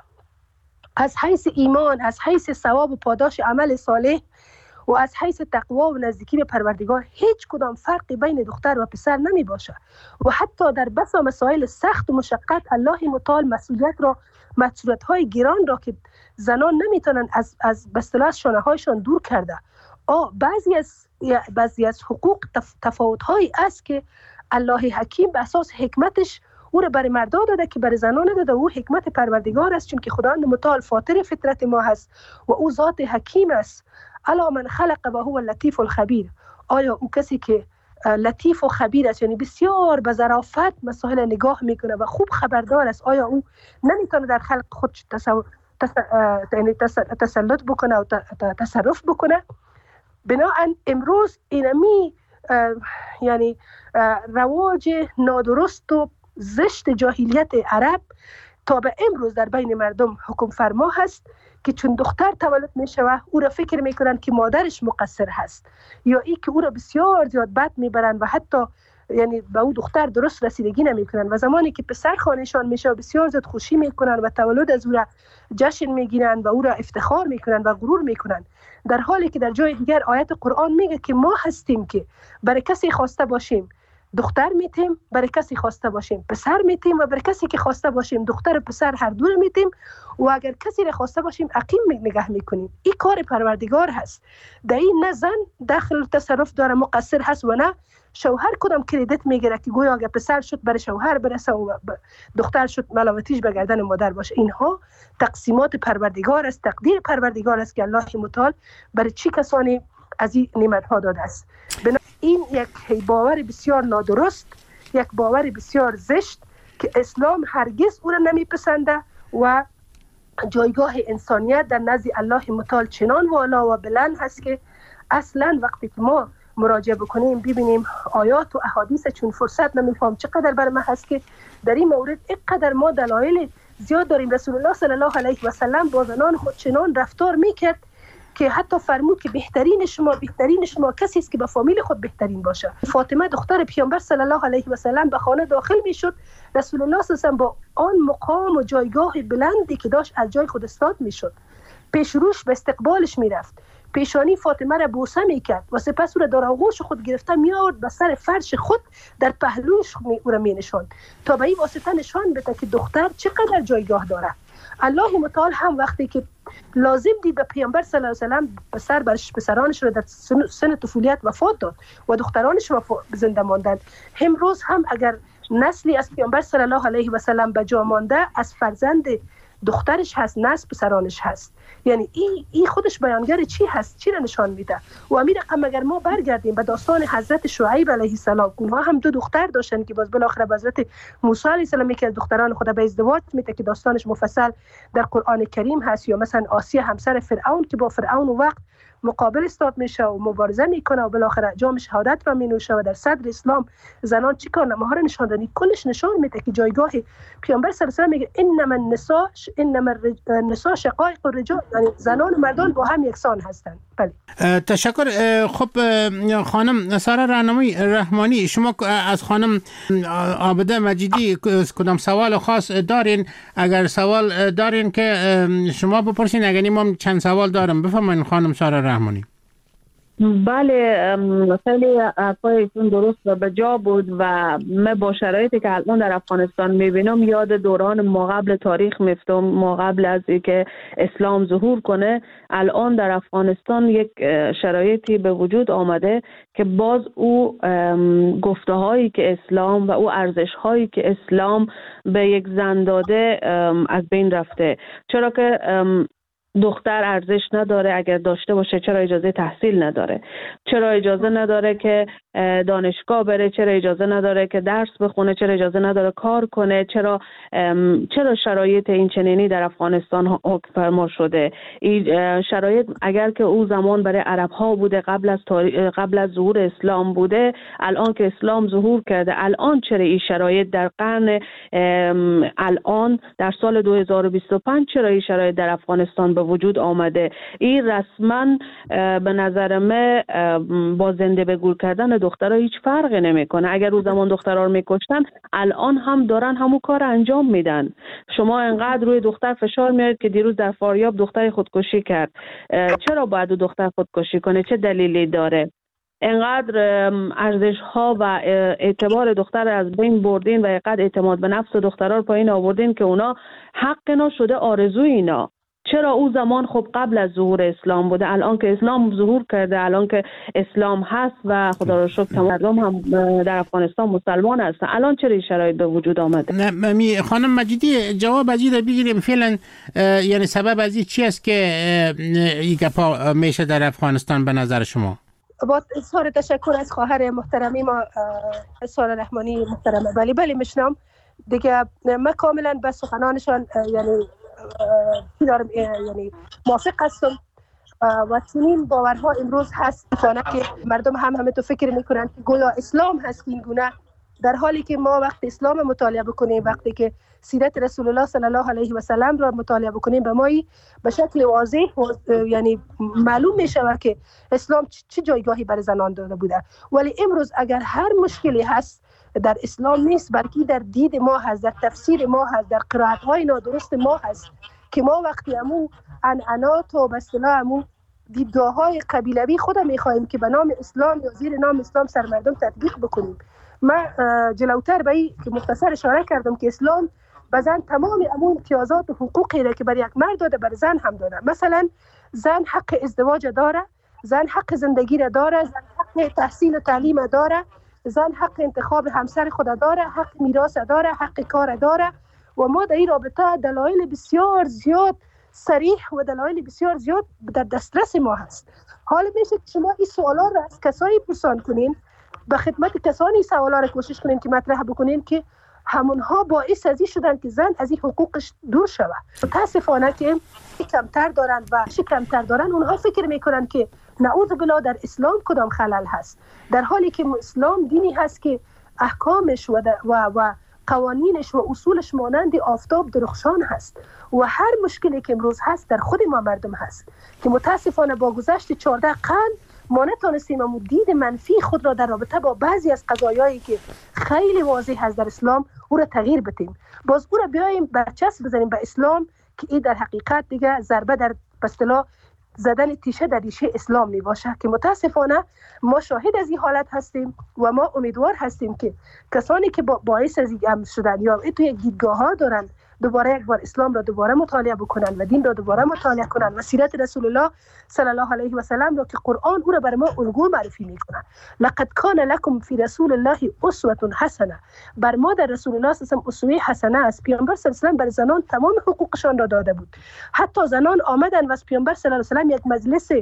از حیث ایمان، از حیث ثواب و پاداش عمل صالح و از حیث تقوا و نزدیکی به پروردگار هیچ کدام فرقی بین دختر و پسر نمی باشه. و حتی در بسا مسائل سخت و مشقت الله متعال مسئولیت را، مسئولیت های گران را که زنان نمیتونن از از بستلات شانه هایشان دور کرده. آه بعضی از بعضی از حقوق تف... تفاوت هایی است که الله حکیم به اساس حکمتش او را برای مردا داده که برای زنان نداده. او حکمت پروردگار است، چون که خداوند متعال فاطر فطرت ما هست و او ذات حکیم است. الا من خلق و هو اللطیف الخبیر، آیا او کسی که لطیف و خبیر است، یعنی بسیار به ظرافت مسائل نگاه میکنه و خوب خبردار است، آیا او نمیتونه در خلق خود تصور تس... یعنی تس... تسلط بکنه و تصرف بکنه؟ بنابراین امروز اینمی یعنی رواج نادرست و زشت جاهلیت عرب تا به امروز در بین مردم حکم فرما هست که چون دختر تولد می شود او را فکر می کنند که مادرش مقصر هست، یا ای که او را بسیار زیاد بد می برند و حتی یعنی به او دختر درست رسیدگی نمی کنند. و زمانی که پسر خانهشان می شود بسیار زیاد خوشی می کنند و تولد از او را جشن می گیرند و او را افتخار می کنند و غرور می کنند، در حالی که در جای دیگر آیت قرآن میگه که ما هستیم که برای کسی خواسته باشیم دختر میتیم، برای کسی خواسته باشیم پسر میتیم و برای کسی که خواسته باشیم دختر و پسر هر دو رو میتیم و اگر کسی را خواسته باشیم عقیم نگه میکنیم. این کار پروردگار هست. در این نه زن داخل تصرف داره مقصر هست و نه شوهر کدام کردیت میگیره که گویا اگر پسر شد برای شوهر برسه و دختر شد ملاوتیش به گردن مادر باشه. اینها تقسیمات پروردگار است، تقدیر پروردگار است که الله متعال برای چی کسانی از این نعمت ها داده است. این یک باور بسیار نادرست، یک باور بسیار زشت که اسلام هرگز او را نمیپسنده و جایگاه انسانیت در نزد الله متعال چنان والا و بلند هست که اصلا وقتی که ما مراجعه بکنیم ببینیم آیات و احادیث چون فرصت نمیفهم چقدر بر ما هست که در این مورد اینقدر ما دلایل زیاد داریم. رسول الله صلی الله علیه و سلم با زنان خود چنان رفتار میکرد که حتی فرمود که بهترین شما بهترین شما کسی است که به فامیل خود بهترین باشه. فاطمه دختر پیامبر صلی الله علیه و سلم به خانه داخل میشد، رسول الله صلی الله علیه و سلم با آن مقام و جایگاه بلندی که داشت از جای خود استاد میشد، پیش روش به استقبالش میرفت، پیشانی فاطمه را بوسه میکرد و سپس او را در آغوش خود گرفته میآورد، به سر فرش خود در پهلوش او را مینشاند تا به این واسطه نشان بده که دختر چقدر جایگاه داره. الله متعال هم وقتی که لازم دید به پیامبر صلی الله علیه و سلم پسر برش پسرانش را در سن, سن طفولیت وفات داد و دخترانش زنده ماندند، امروز هم اگر نسلی از پیامبر صلی الله علیه و سلم به جا مانده از فرزند دخترش هست، نسل پسرانش هست. یعنی این ای خودش بیانگر چی هست، چی را نشان میده. و امیر رقم اگر ما برگردیم به داستان حضرت شعیب علیه السلام، اونها هم دو دختر داشتن که باز بالاخره به حضرت موسی علیه السلام که از دختران خدا به ازدواج میده که داستانش مفصل در قرآن کریم هست، یا مثلا آسیه همسر فرعون که با فرعون وقت مقابل استاد میشه و مبارزه میکنه و بالاخره جام شهادت را مینوشه و در صدر اسلام زنان چی کار نماها را نشان دادن. کلش نشان میده که جایگاه پیامبر صلی الله علیه و میگه انما النساء انما النساء شقائق الرجال، یعنی زنان و مردان با هم یکسان هستند. بله تشکر. خب خانم سارا رهنمایی رحمانی، شما از خانم عابده مجیدی کدام سوال خاص دارین؟ اگر سوال دارین که شما بپرسین، اگر ما چند سوال دارم. بفرمایید خانم سارا رحمانی. بله، خیلی حرفایتون درست و بجا بود و من با شرایطی که الان در افغانستان میبینم یاد دوران ما قبل تاریخ میفتم. ما قبل از اینکه اسلام ظهور کنه الان در افغانستان یک شرایطی به وجود آمده که باز او گفته هایی که اسلام و او ارزش هایی که اسلام به یک زن داده از بین رفته. چرا که دختر ارزش نداره؟ اگر داشته باشه چرا اجازه تحصیل نداره؟ چرا اجازه نداره که دانشگاه بره؟ چرا اجازه نداره که درس بخونه؟ چرا اجازه نداره کار کنه؟ چرا چرا شرایط این چنینی در افغانستان حکم فرما شده؟ این شرایط اگر که او زمان برای عرب ها بوده، قبل از قبل از ظهور اسلام بوده، الان که اسلام ظهور کرده الان چرا این شرایط در قرن الان در سال دو هزار و بیست و پنج چرا این شرایط در افغانستان به وجود آمده؟ این رسما به نظر من با زنده به گور کردن دخترها هیچ فرقی نمیکنه. اگر او زمان دخترها رو میکشتن الان هم دارن همون کار انجام میدن. شما انقدر روی دختر فشار میارید که دیروز در فاریاب دختر خودکشی کرد. چرا باید دختر خودکشی کنه؟ چه دلیلی داره؟ انقدر ارزش ها و اعتبار دختر از بین بردین و اینقدر اعتماد به نفس دخترها رو پایین آوردین که اونا حق اینا شده آرزوی اینا. چرا او زمان خب قبل از ظهور اسلام بوده، الان که اسلام ظهور کرده، الان که اسلام هست و خدا رو شکر تمام مردم هم در افغانستان مسلمان هستن، الان چرا این شرایط به وجود آمده؟ نه خانم مجیدی جواب از این بگیریم فعلا، یعنی سبب از این چی است که این گپا میشه در افغانستان به نظر شما؟ با اظهار تشکر از خواهر محترمی ما سارا رحمانی محترمه. بله بله میشنم دیگه. من کاملا به سخنانشان یعنی یعنی موافق هستم و چنین باورها امروز هست که مردم هم همه تو فکر میکنن که گویا اسلام هست این گونه، در حالی که ما وقتی اسلام مطالعه بکنیم، وقتی که سیرت رسول الله صلی الله علیه و سلم را مطالعه بکنیم، به ما به شکل واضح یعنی معلوم میشه که اسلام چه جایگاهی برای زنان داده بوده. ولی امروز اگر هر مشکلی هست در اسلام نیست، بلکه در دید ما هست، در تفسیر ما هست، در قرائت‌های نادرست ما هست که ما وقتی امو عنعنات و به اصطلاح امو دیدگاه‌های قبیلوی خود می‌خوایم که به نام اسلام یا زیر نام اسلام سر مردم تطبیق بکنیم. من جلوتر به این مختصر اشاره کردم که اسلام به زن تمام امو امتیازات و حقوقی را که برای یک مرد داده بر زن هم داده. مثلا زن حق ازدواج داره، زن حق زندگی را داره، زن حق تحصیل و تعلیم داره، زن حق انتخاب همسر خود داره، حق میراث داره، حق کار داره. و ما در این رابطه دلایل بسیار زیاد صریح و دلایل بسیار زیاد در دسترس ما هست. حال میشه که شما این سوالا را از کسایی پرسان کنین، به خدمت کسانی سوالا را کوشش کنین که مطرح بکنین که همونها باعث ازی شدن که زن از این حقوقش دور شود. متاسفانه که کمتر دارن و کمتر دارن اونها فکر میکنن که نعوذ بالله در اسلام کدام خلل هست، در حالی که اسلام دینی هست که احکامش و, و, و قوانینش و اصولش مانند آفتاب درخشان هست و هر مشکلی که امروز هست در خود ما مردم هست که متاسفانه با گذشت چهارده قرن ما نتونستیم اما دید منفی خود را در رابطه با بعضی از قضایایی که خیلی واضح هست در اسلام او را تغییر بدیم، باز او را بیاییم برچسب بزنیم به اسلام که این در حقیقت دیگه ضربه در به اصطلاح زدن تیشه در ریشه اسلام می باشه که متاسفانه ما شاهد از این حالت هستیم و ما امیدوار هستیم که کسانی که باعث از این شدن یا توی دیدگاه ها دارن دوباره یک بار اسلام را دوباره مطالعه بکنن و دین را دوباره مطالعه کنن و سیرت رسول الله صلی الله علیه و سلم را که قرآن او را بر ما الگو معرفی میکنه. لقد کان لکم فی رسول الله اسوه حسنه، بر ما در رسول الله صلی الله علیه و اسوه حسنه است. پیامبر صلی الله علیه و سلم بر زنان تمام حقوقشان را داده بود. حتی زنان آمدن و از پیامبر صلی الله علیه و سلم یک مجلس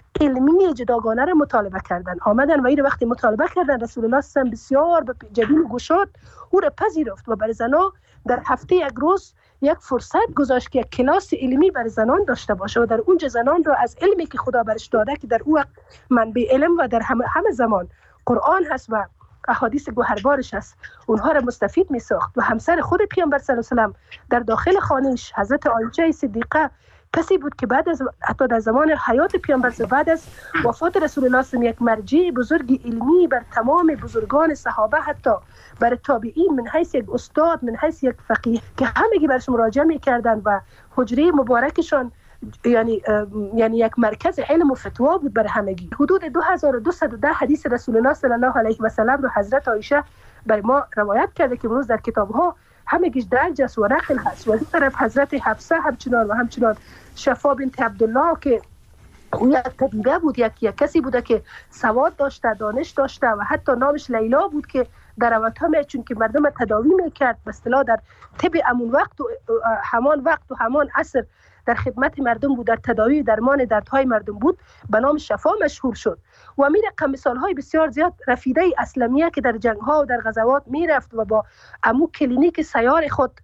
علمی جداگانه را مطالبه کردن، آمدن و این وقتی مطالبه کردن رسول الله صلی الله علیه و سلم بسیار به جبین گشاد او را پذیرفت و بر زنان در هفته یک روز یک فرصت گذاشت که یک کلاس علمی بر زنان داشته باشه و در اونجا زنان را از علمی که خدا برش داده که در اون وقت منبع علم و در همه, همه زمان قرآن هست و احادیث گوهربارش هست، اونها را مستفید می ساخت. و همسر خود پیامبر صلی الله علیه و سلم در داخل خانهش حضرت عایشه صدیقه کسی بود که بعد از حتی در زمان حیات پیامبر بعد از وفات رسول الله صلی الله علیه و سلم یک مرجع بزرگ علمی بر تمام بزرگان صحابه حتی بر تابعین من حیث یک استاد من حیث یک فقیه که همگی برش مراجعه می‌کردند و حجره مبارکشان یعنی یعنی یک مرکز علم و فتوا بود بر همگی. حدود دو هزار و دویست و ده حدیث رسول الله صلی الله علیه و سلم رو حضرت عایشه بر ما روایت کرده که امروز در کتاب‌ها همگیش درج است و نقل هست. و از طرف حضرت حفصه همچنان و همچنان شفا بنت عبدالله که او یک طبیبه بود، یک, یک کسی بوده که سواد داشته، دانش داشته و حتی نامش لیلا بود که در اوقات چون که مردم تداوی میکرد به اصطلاح در طب همون وقت و همان وقت و همان عصر در خدمت مردم بود، در تداوی درمان دردهای مردم بود، به نام شفا مشهور شد. و می رقم مثالهای بسیار زیاد رفیده اسلمیه که در جنگها و در غزوات میرفت و با امو کلینیک سیار خود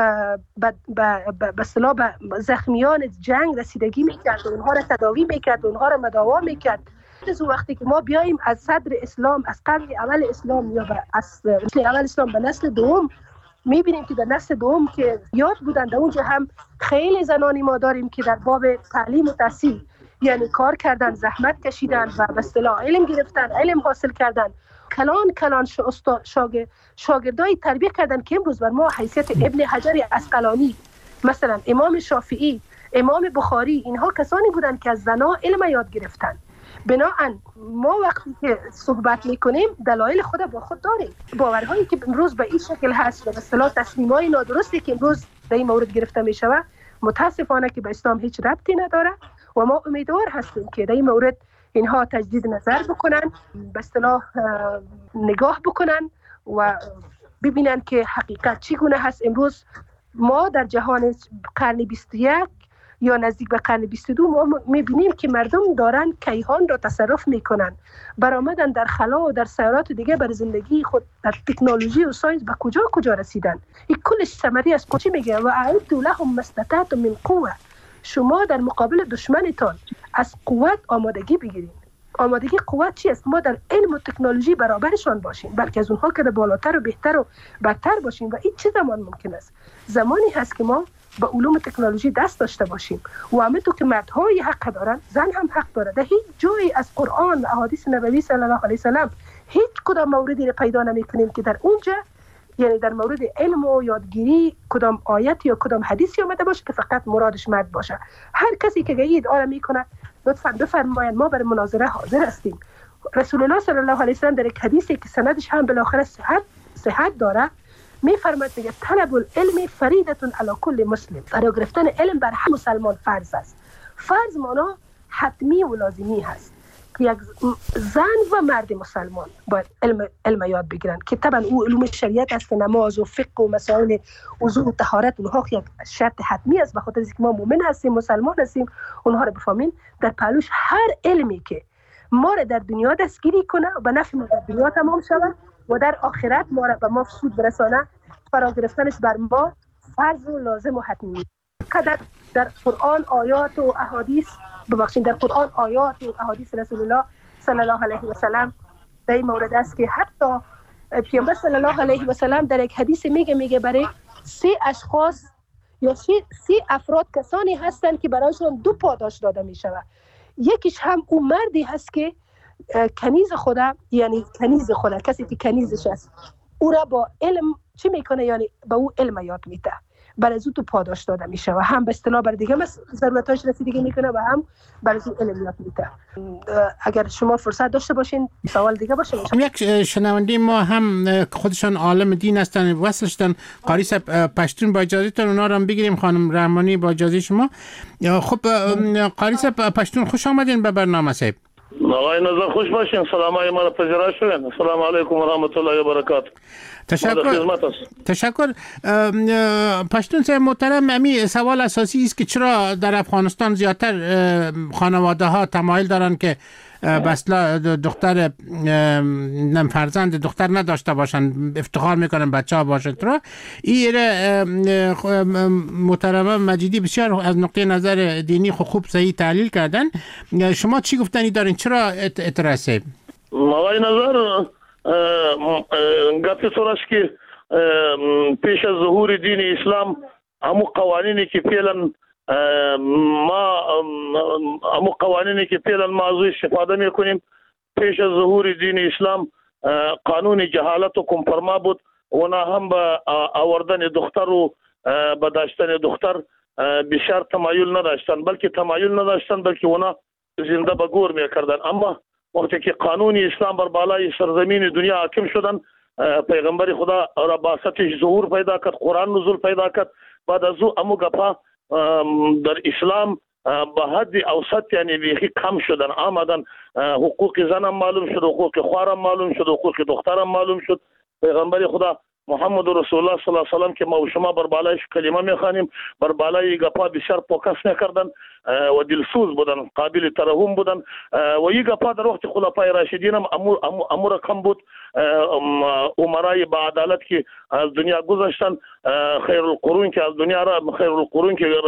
به اصطلاح به زخمیان جنگ رسیدگی میکرد و اونها را تداوی میکرد و اونها را مداوا میکرد. از وقتی که ما بیاییم از صدر اسلام از قرن اول اسلام یا از نسل اول اسلام به نسل دوم میبینیم که در نسل دوم که یاد بودن در اونجا هم خیلی زنانی ما داریم که در باب تعلیم و تحصیل یعنی کار کردن، زحمت کشیدن و به اصطلاح علم گرفتن، علم حاصل کردن، کلان کلان شاگرد شاگردای تربیت کردن که امروز بر ما حیثیت ابن حجر عسقلانی، مثلا امام شافعی، امام بخاری، اینها کسانی بودند که از زنا علم یاد گرفتن. بنابراین ما وقتی که صحبت میکنیم دلایل خود با خود داریم. باورهایی که امروز به این شکل هست و به اصطلاح تصمیمای نادرستی که امروز در این مورد گرفته میشود متاسفانه که به اسلام هیچ ربطی نداره و ما امیدوار هستیم که در این مورد اینها تجدید نظر بکنن، به اصطلاح نگاه بکنن و ببینن که حقیقت چگونه هست. امروز ما در جهان قرن بیست و یک یا نزدیک به قرن بیست و دو ما میبینیم که مردم دارن کیهان را تصرف میکنن، برآمدن در خلا و در سیارات دیگه بر زندگی خود در تکنولوژی و ساینس به کجا کجا رسیدن. این کلش ثمری از چی میگه؟ و اعدوا لهم ما استطعتم من قوه، شما در مقابل دشمنتان از قوت آمادگی بگیرید. آمادگی قوت چی است؟ ما در علم و تکنولوژی برابرشان باشیم، بلکه از اونها که بالاتر و بهتر و بدتر باشیم. و این چه زمان ممکن است؟ زمانی هست که ما با علوم تکنولوژی دست داشته باشیم و همونطور که مردهای حق دارن زن هم حق داره. در هیچ جایی از قرآن و احادیث نبوی صلی الله علیه و سلم هیچ کدام موردی را پیدا نمی‌کنیم که در اونجا یعنی در مورد علم و یادگیری کدام آیت یا کدام حدیثی آمده باشه که فقط مرادش مرد باشه. هر کسی که گید آره میکنه لطفاً بفرمایید ما برای مناظره حاضر هستیم. رسول الله صلی الله علیه و سلم در یک حدیثی که سندش هم بالاخره صحت صحت داره میفرماید که طلب العلم فریضه علی کل مسلم، فرا گرفتن علم بر هر مسلمان فرض است. فرض معنا حتمی و لازمی هست. که یک زن و مرد مسلمان باید علم علم یاد بگیرن که طبعا او علوم شریعت است، نماز و فقه و مسائل وضو و طهارت اونها یک شرط حتمی است، به خاطر اینکه ما مؤمن هستیم مسلمان هستیم. اونها رو بفهمین در پهلوش هر علمی که ما را در دنیا دستگیری کنه و به نفع ما در دنیا تمام شود و در آخرت ما را به ما سود برسانه، فرا گرفتنش بر ما فرض و لازم و حتمی. در در قرآن آیات و احادیث ببخشید در قرآن آیات و احادیث رسول الله صلی الله علیه و سلم در این مورد است که حتی پیامبر صلی الله علیه و سلم در یک حدیث میگه میگه برای سه اشخاص یا سه, سه افراد کسانی هستند که برایشان دو پاداش داده می شود. یکیش هم اون مردی هست که کنیز خدا، یعنی کنیز خدا، کسی که کنیزش است، او را با علم چی میکنه، یعنی با او علم یاد میده، برای زود تو پاداش داده میشه و هم به اصطلاح برای دیگه ضرورتاش رسیدگی میکنه و هم برای زود علم یاد میده. اگر شما فرصت داشته باشین سوال دیگه باشه. یک شنونده ما هم خودشان عالم دین هستن، وصلشتن قاری صاحب پشتون، با اجازهتون اونا رو هم بگیریم. خانم رحمانی با اجازه شما. خب قاری صاحب پشتون خوش آمدین به برنامه صاحب. آقای نظر خوش باشین، سلامای ما را پذیرا شدین. السلام علیکم و رحمت الله و برکاته. تشکر. تشکر. پشتون صاحب محترم، امی سوال اساسی است که چرا در افغانستان زیادتر خانواده ها تمایل دارن که بسلا دختر نم فرزند دختر نداشته باشن، افتخار میکنن بچه ها باشه. ترا این محترم مجیدی بسیار از نقطه نظر دینی خوب صحیح تحلیل کردن. شما چی گفتنی دارین؟ چرا اعتراض؟ آقای نظر گفت سرش که پیش از ظهور دین اسلام همو قوانینی که فعلا ما همو قوانینی که فعلا ما ازش استفاده میکنیم پیش از ظهور دین اسلام قانون جهالت و کمپرما بود و نه هم به آوردن دختر و به داشتن دختر بسیار تمایل نداشتن، بلکه تمایل نداشتن بلکه اونا زنده به گور میکردن. اما وقتی که قانون اسلام بر بالای سرزمین دنیا حاکم شدن، پیغمبر خدا را باستش ظهور پیدا کرد، قرآن نزول پیدا کرد، بعد از او امو گپا در اسلام به حد اوسط یعنی بیخی کم شدن آمدن. حقوق زنم معلوم شد، حقوق خوارم معلوم شد، حقوق دخترم معلوم شد. پیغمبر خدا محمد رسول الله صلی الله علیه و سلم که ما و شما بر بالایش کلمه میخوانیم، بر بالای گپا بسیار فوکس میکردن و دلسوز بودن، قابل ترحم بودن و این گپا در وقت خلفای راشدین هم امور امور کم بود. عمرای با عدالت که از دنیا گذشتن، خیر القرون که از دنیا را خیر القرون که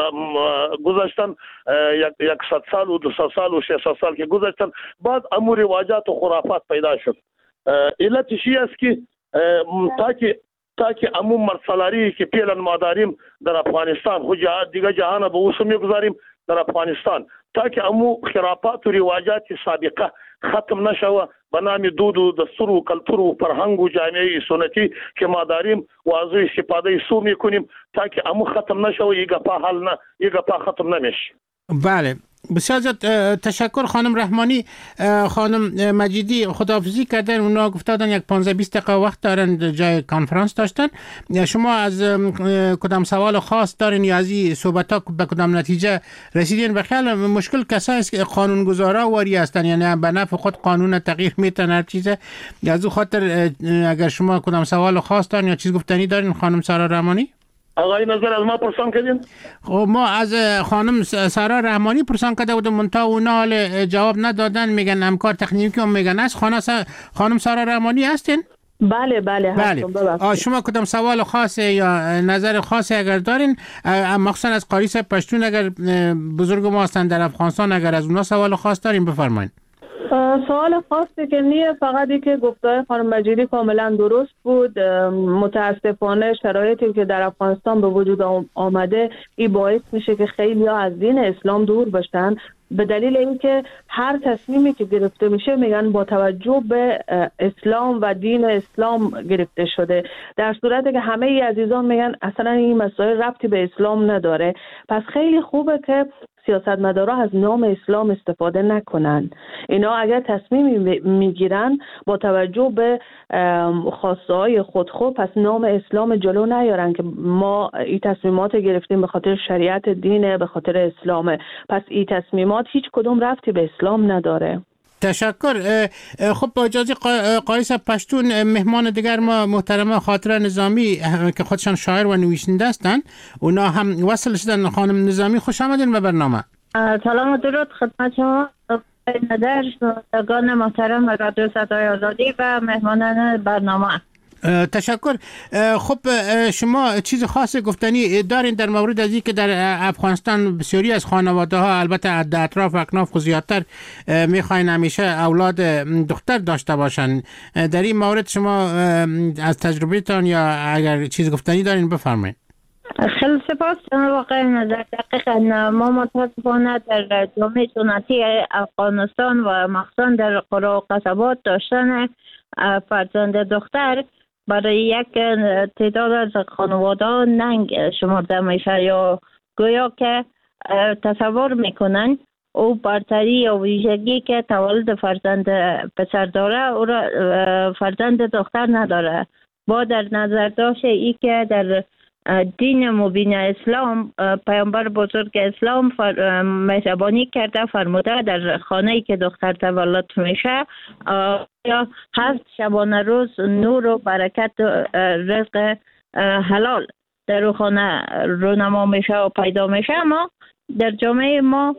گذشتن، یک صد سال و دو صد سال و شش سال که گذشتن، بعد امور رواجات و خرافات پیدا شد. علتش این است که تا که تا که عموم مرسلاری که فعلا ما داریم در افغانستان، خود دیگه جهان به اوسو میگذاریم در افغانستان، تا که عموم خرافات و رواجات سابقه ختم نشوه به نام دود و دستور و کلتور و فرهنگ و جامعه سنتی که ما داریم و از او استفاده سو میکنیم، تا که عموم ختم نشوه یک گپا حل نه یک گپا ختم نمیشه. بله بسیار زیاد تشکر خانم رحمانی. خانم مجیدی خداحافظی کردن، اونا گفتادن یک پانزده بیست دقیقه وقت دارن، جای کانفرانس داشتن. شما از کدام سوال خاص دارین یا از این صحبت ها به کدام نتیجه رسیدین؟ بخیال مشکل کسایی است که قانونگذارا واری هستن، یعنی به نفع خود قانون تغییر میتن هر چیزه. از او خاطر اگر شما کدام سوال خاص دارین یا چیز گفتنی دارین خانم سارا رحمانی؟ آقای نظر از ما پرسان کردین؟ خب ما از خانم سارا رحمانی پرسان کرده بودم، منتها اونا حال جواب ندادن، میگن همکار تکنیکی هم میگن است. خانم سارا رحمانی هستین؟ بله بله بله. شما کدام سوال خاصه یا نظر خاصی اگر دارین، مخصوصا از قاری صاحب پشتون اگر بزرگ ما هستن در افغانستان، اگر از اونا سوال خاص دارین بفرمایید. سوال خاصی که نیه، فقط ای که گفتای خانم مجیدی کاملا درست بود. متاسفانه شرایطی که در افغانستان به وجود آمده این باعث میشه که خیلی ها از دین اسلام دور بشن، به دلیل اینکه هر تصمیمی که گرفته میشه میگن با توجه به اسلام و دین اسلام گرفته شده، در صورتی که همه ای عزیزان میگن اصلا این مسائل ربطی به اسلام نداره. پس خیلی خوبه که سیاستمدارا از نام اسلام استفاده نکنن. اینا اگر تصمیمی میگیرن با توجه به خواسته های خود خود، پس نام اسلام جلو نیارن که ما این تصمیمات گرفتیم به خاطر شریعت دینه، به خاطر اسلامه. پس این تصمیمات هیچ کدوم ربطی به اسلام نداره. تشکر. خب با اجازه قایص پشتون، مهمان دیگر ما محترمه خاطره نظامی که خودشان شاعر و نویسنده هستند، اونا هم وصل شدن. خانم نظامی خوش آمدین به برنامه. سلام و درود خدمت شما نظر شنوندگان محترم رادیو صدای آزادی و مهمانان برنامه. تشکر. خب شما چیز خاص گفتنی دارین در مورد از اینکه در افغانستان بسیاری از خانواده ها، البته در اطراف اکناف و زیادتر، میخواین همیشه اولاد دختر داشته باشن؟ در این مورد شما از تجربهتان یا اگر چیز گفتنی دارین بفرمایید. خیلی سپاس. واقعا نظر دقیقا ما متاسفانه در جامعه سنتی افغانستان و مخصوصا در قرى و قصبات داشتن فرزند دختر برای یک تعداد از خانواده ننگ شمرده میشه، یا گویا که تصور میکنن او برتری یا ویژگی که تولد فرزند پسر داره او را فرزند دختر نداره. با در نظر داشت ای که در دین مبین اسلام پیامبر بزرگ اسلام مهربانی کرده، فرموده در خانه‌ای که دختر تولد میشه یا هفت شبانه روز نور و برکت و رزق حلال در او خانه رونما میشه و پیدا میشه. اما در جامعه ما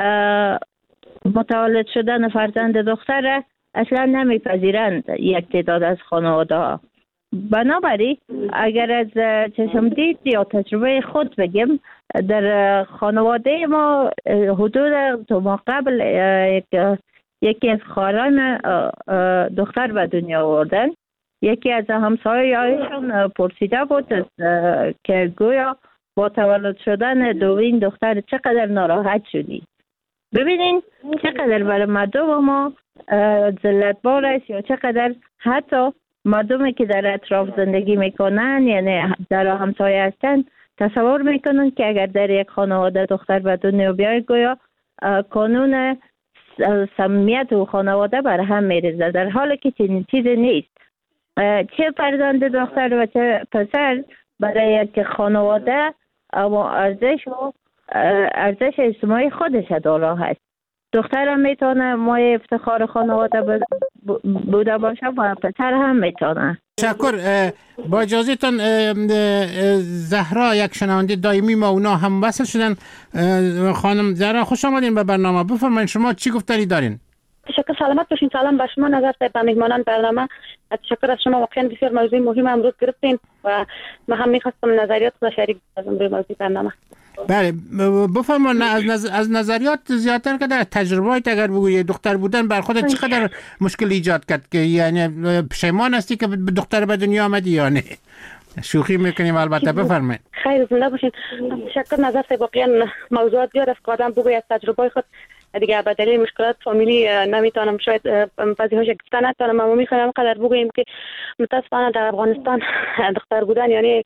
متولد شدن فرزند دختر اصلا نمیپذیرند یک تعداد از خانواده ها. بنابراین اگر از چشم دید یا تجربه خود بگیم، در خانواده ما حدود دو ماه قبل یک یکی از خواهران دختر به دنیا آوردن. یکی از همسایه‌هایشون پرسیده بود که گویا با تولد شدن دومین دختر چقدر ناراحت شدی. ببینین چقدر برای مردم ما ذلت بار است، یا چقدر حتی مردمی که در اطراف زندگی میکنن، یعنی در همسایه هستن، تصور میکنن که اگر در یک خانواده دختر به دنیا بیاید گویا قانون صمیمیت و خانواده بر هم میریزه، در حالی که چنین چیزی نیست. چه فرزند دختر و چه پسر برای یک خانواده اما ارزش و ارزش اجتماعی خودش دارا هست. دختر هم میتونه مایه افتخار خانواده بوده باشه و پسر هم میتونه. تشکر. با اجازهتان زهرا، یک شنونده دائمی ما، اونا هم وصل شدن. خانم زهرا خوش آمدین به برنامه. بفرمایید شما چی گفتنی دارین؟ تشکر. سلامت باشین. سلام بر شما نظر به مهمانان برنامه. تشکر از شما، واقعا بسیار موضوع مهم امروز گرفتین و من هم میخواستم نظریات و شریک بازم روی موضوع برنامه. بله بفرمایید. از, نظر... از نظریات زیادتر که در تجربه‌ات اگر بگویی دختر بودن بر خودت چقدر مشکل ایجاد کرد، که یعنی پشیمان هستی که دختر به دنیا آمدی یا نه؟ شوخی میکنیم البته. بفرمایید. خیر زنده باشین. تشکر. نظر سه واقعا موضوعات زیاد است که آدم بگوید از تجربه خود دیگه به دلیل مشکلات فامیلی نمیتونم شاید بعضی هاش گفتن نتونم، اما میخوایم قدر بگوییم که متاسفانه در افغانستان دختر بودن یعنی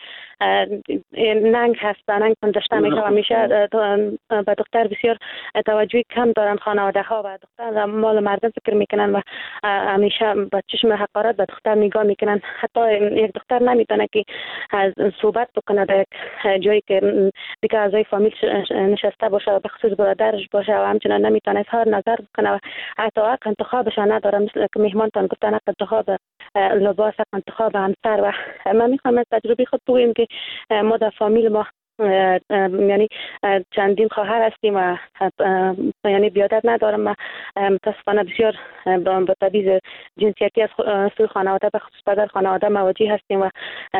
ننگ هست، ننگ داشته میشه و همیشه به دختر بسیار توجه کم دارن خانواده ها و دختر مال مردم فکر میکنن و همیشه با چشم حقارت به دختر نگاه میکنن. حتی یک دختر نمیتونه که صحبت بکنه در یک جایی که دیگه اعضای فامیل نشسته باشه و به خصوص برادرش باشه و همچنان نمیتونه اظهار نظر بکنه و حتی حق انتخابش نداره، مثل که مهمانتان گفتن حق انتخاب لباس، حق انتخاب همسر. و من میخوام از تجربه خود بگویم که ما در فامیل ما یعنی چندین خواهر هستیم و یعنی بیادت ندارم و متاسفانه بسیار با تبعیض جنسیتی از سوی خانواده به خصوص پدر خانواده مواجه هستیم و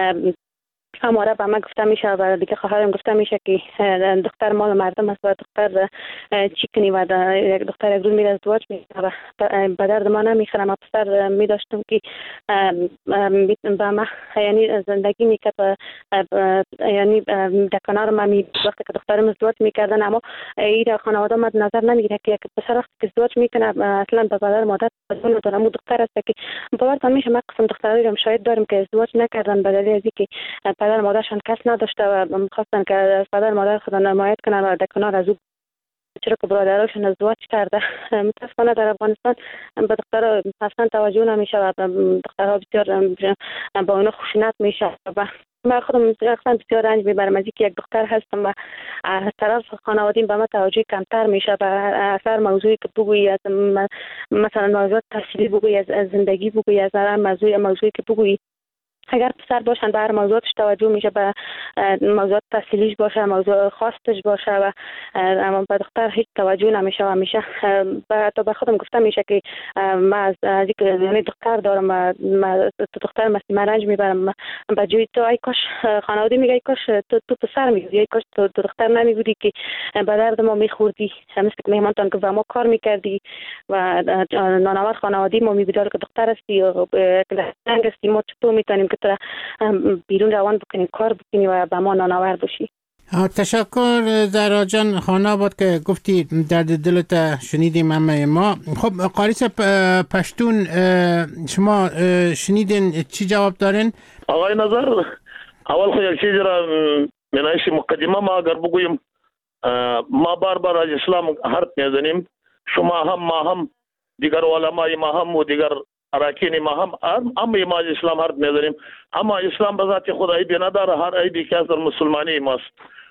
همواره به من گفته میشه و دیگه خواهرم گفته میشه که دختر مال مردم است و دختر چی کنی و یک دختر یک روز میره ازدواج میکنه و به درد ما نمیخوره. ما پسر میداشتم که به ما یعنی زندگی میکرد و یعنی در کنار ما می وقتی که دخترم ازدواج میکردن، اما این خانواده مد نظر نمیگیره که یک پسر وقتی که ازدواج میکنه اصلا به پدر مادر توجه نداره. مو دختر است که باورتان میشه ما قسم دخترایی هم شاید داریم که ازدواج نکردن به دلیل اینکه پدر مادرشان کس نداشته و میخواستن که از پدر مادر خود نمایت کنن و در کنار از او چرا که برادرشون ازدواج کرده. متاسفانه در افغانستان به دخترها اصلا توجه نمیشه و دخترها بسیار با اونا خشونت میشه و من خودم شخصا بسیار رنج میبرم از اینکه یک دختر هستم و از طرف خانوادیم به من توجه کمتر میشه و اثر موضوعی که بگویی از مثلا موضوعات تحصیلی بگویی از زندگی بگویی از موضوعی موضوعی که بگویی اگر پسر باشن به هر موضوعاتش توجه میشه، به موضوعات تحصیلیش باشه، موضوع خاصش باشه و اما به دختر هیچ توجه نمیشه و میشه و تا به خودم گفتم میشه که من از از یعنی دختر دارم و تو دختر مستی من رنج میبرم به جوی تو ای کاش خانواده میگه ای کاش تو تو پسر میگی ای کاش تو دختر نمیبودی که به درد ما میخوردی، مثل که مهمانتان که ما کار میکردی و نانوار خانوادی ما میبودار که دختر هستی و رنگ هستی ما چطور میتونیم که تو بیرون روان بکنی کار بکنی و به ما نانآور باشی. تشکر زهرا جان. خانه بود که گفتی درد دلت شنیدیم همه ما. خب قاریس پشتون شما شنیدین چی جواب دارین؟ آقای نظر اول خو یک چیز را منایش مقدمه ما اگر بگویم ما بار بار از اسلام حرف میزنیم، شما هم ما هم دیگر علمای ما هم و دیگر اراکین ما هم اما ما از اسلام حرف میزنیم، اما اسلام به ذات خود عیبی نداره، هر عیبی که از در مسلمانی ماست.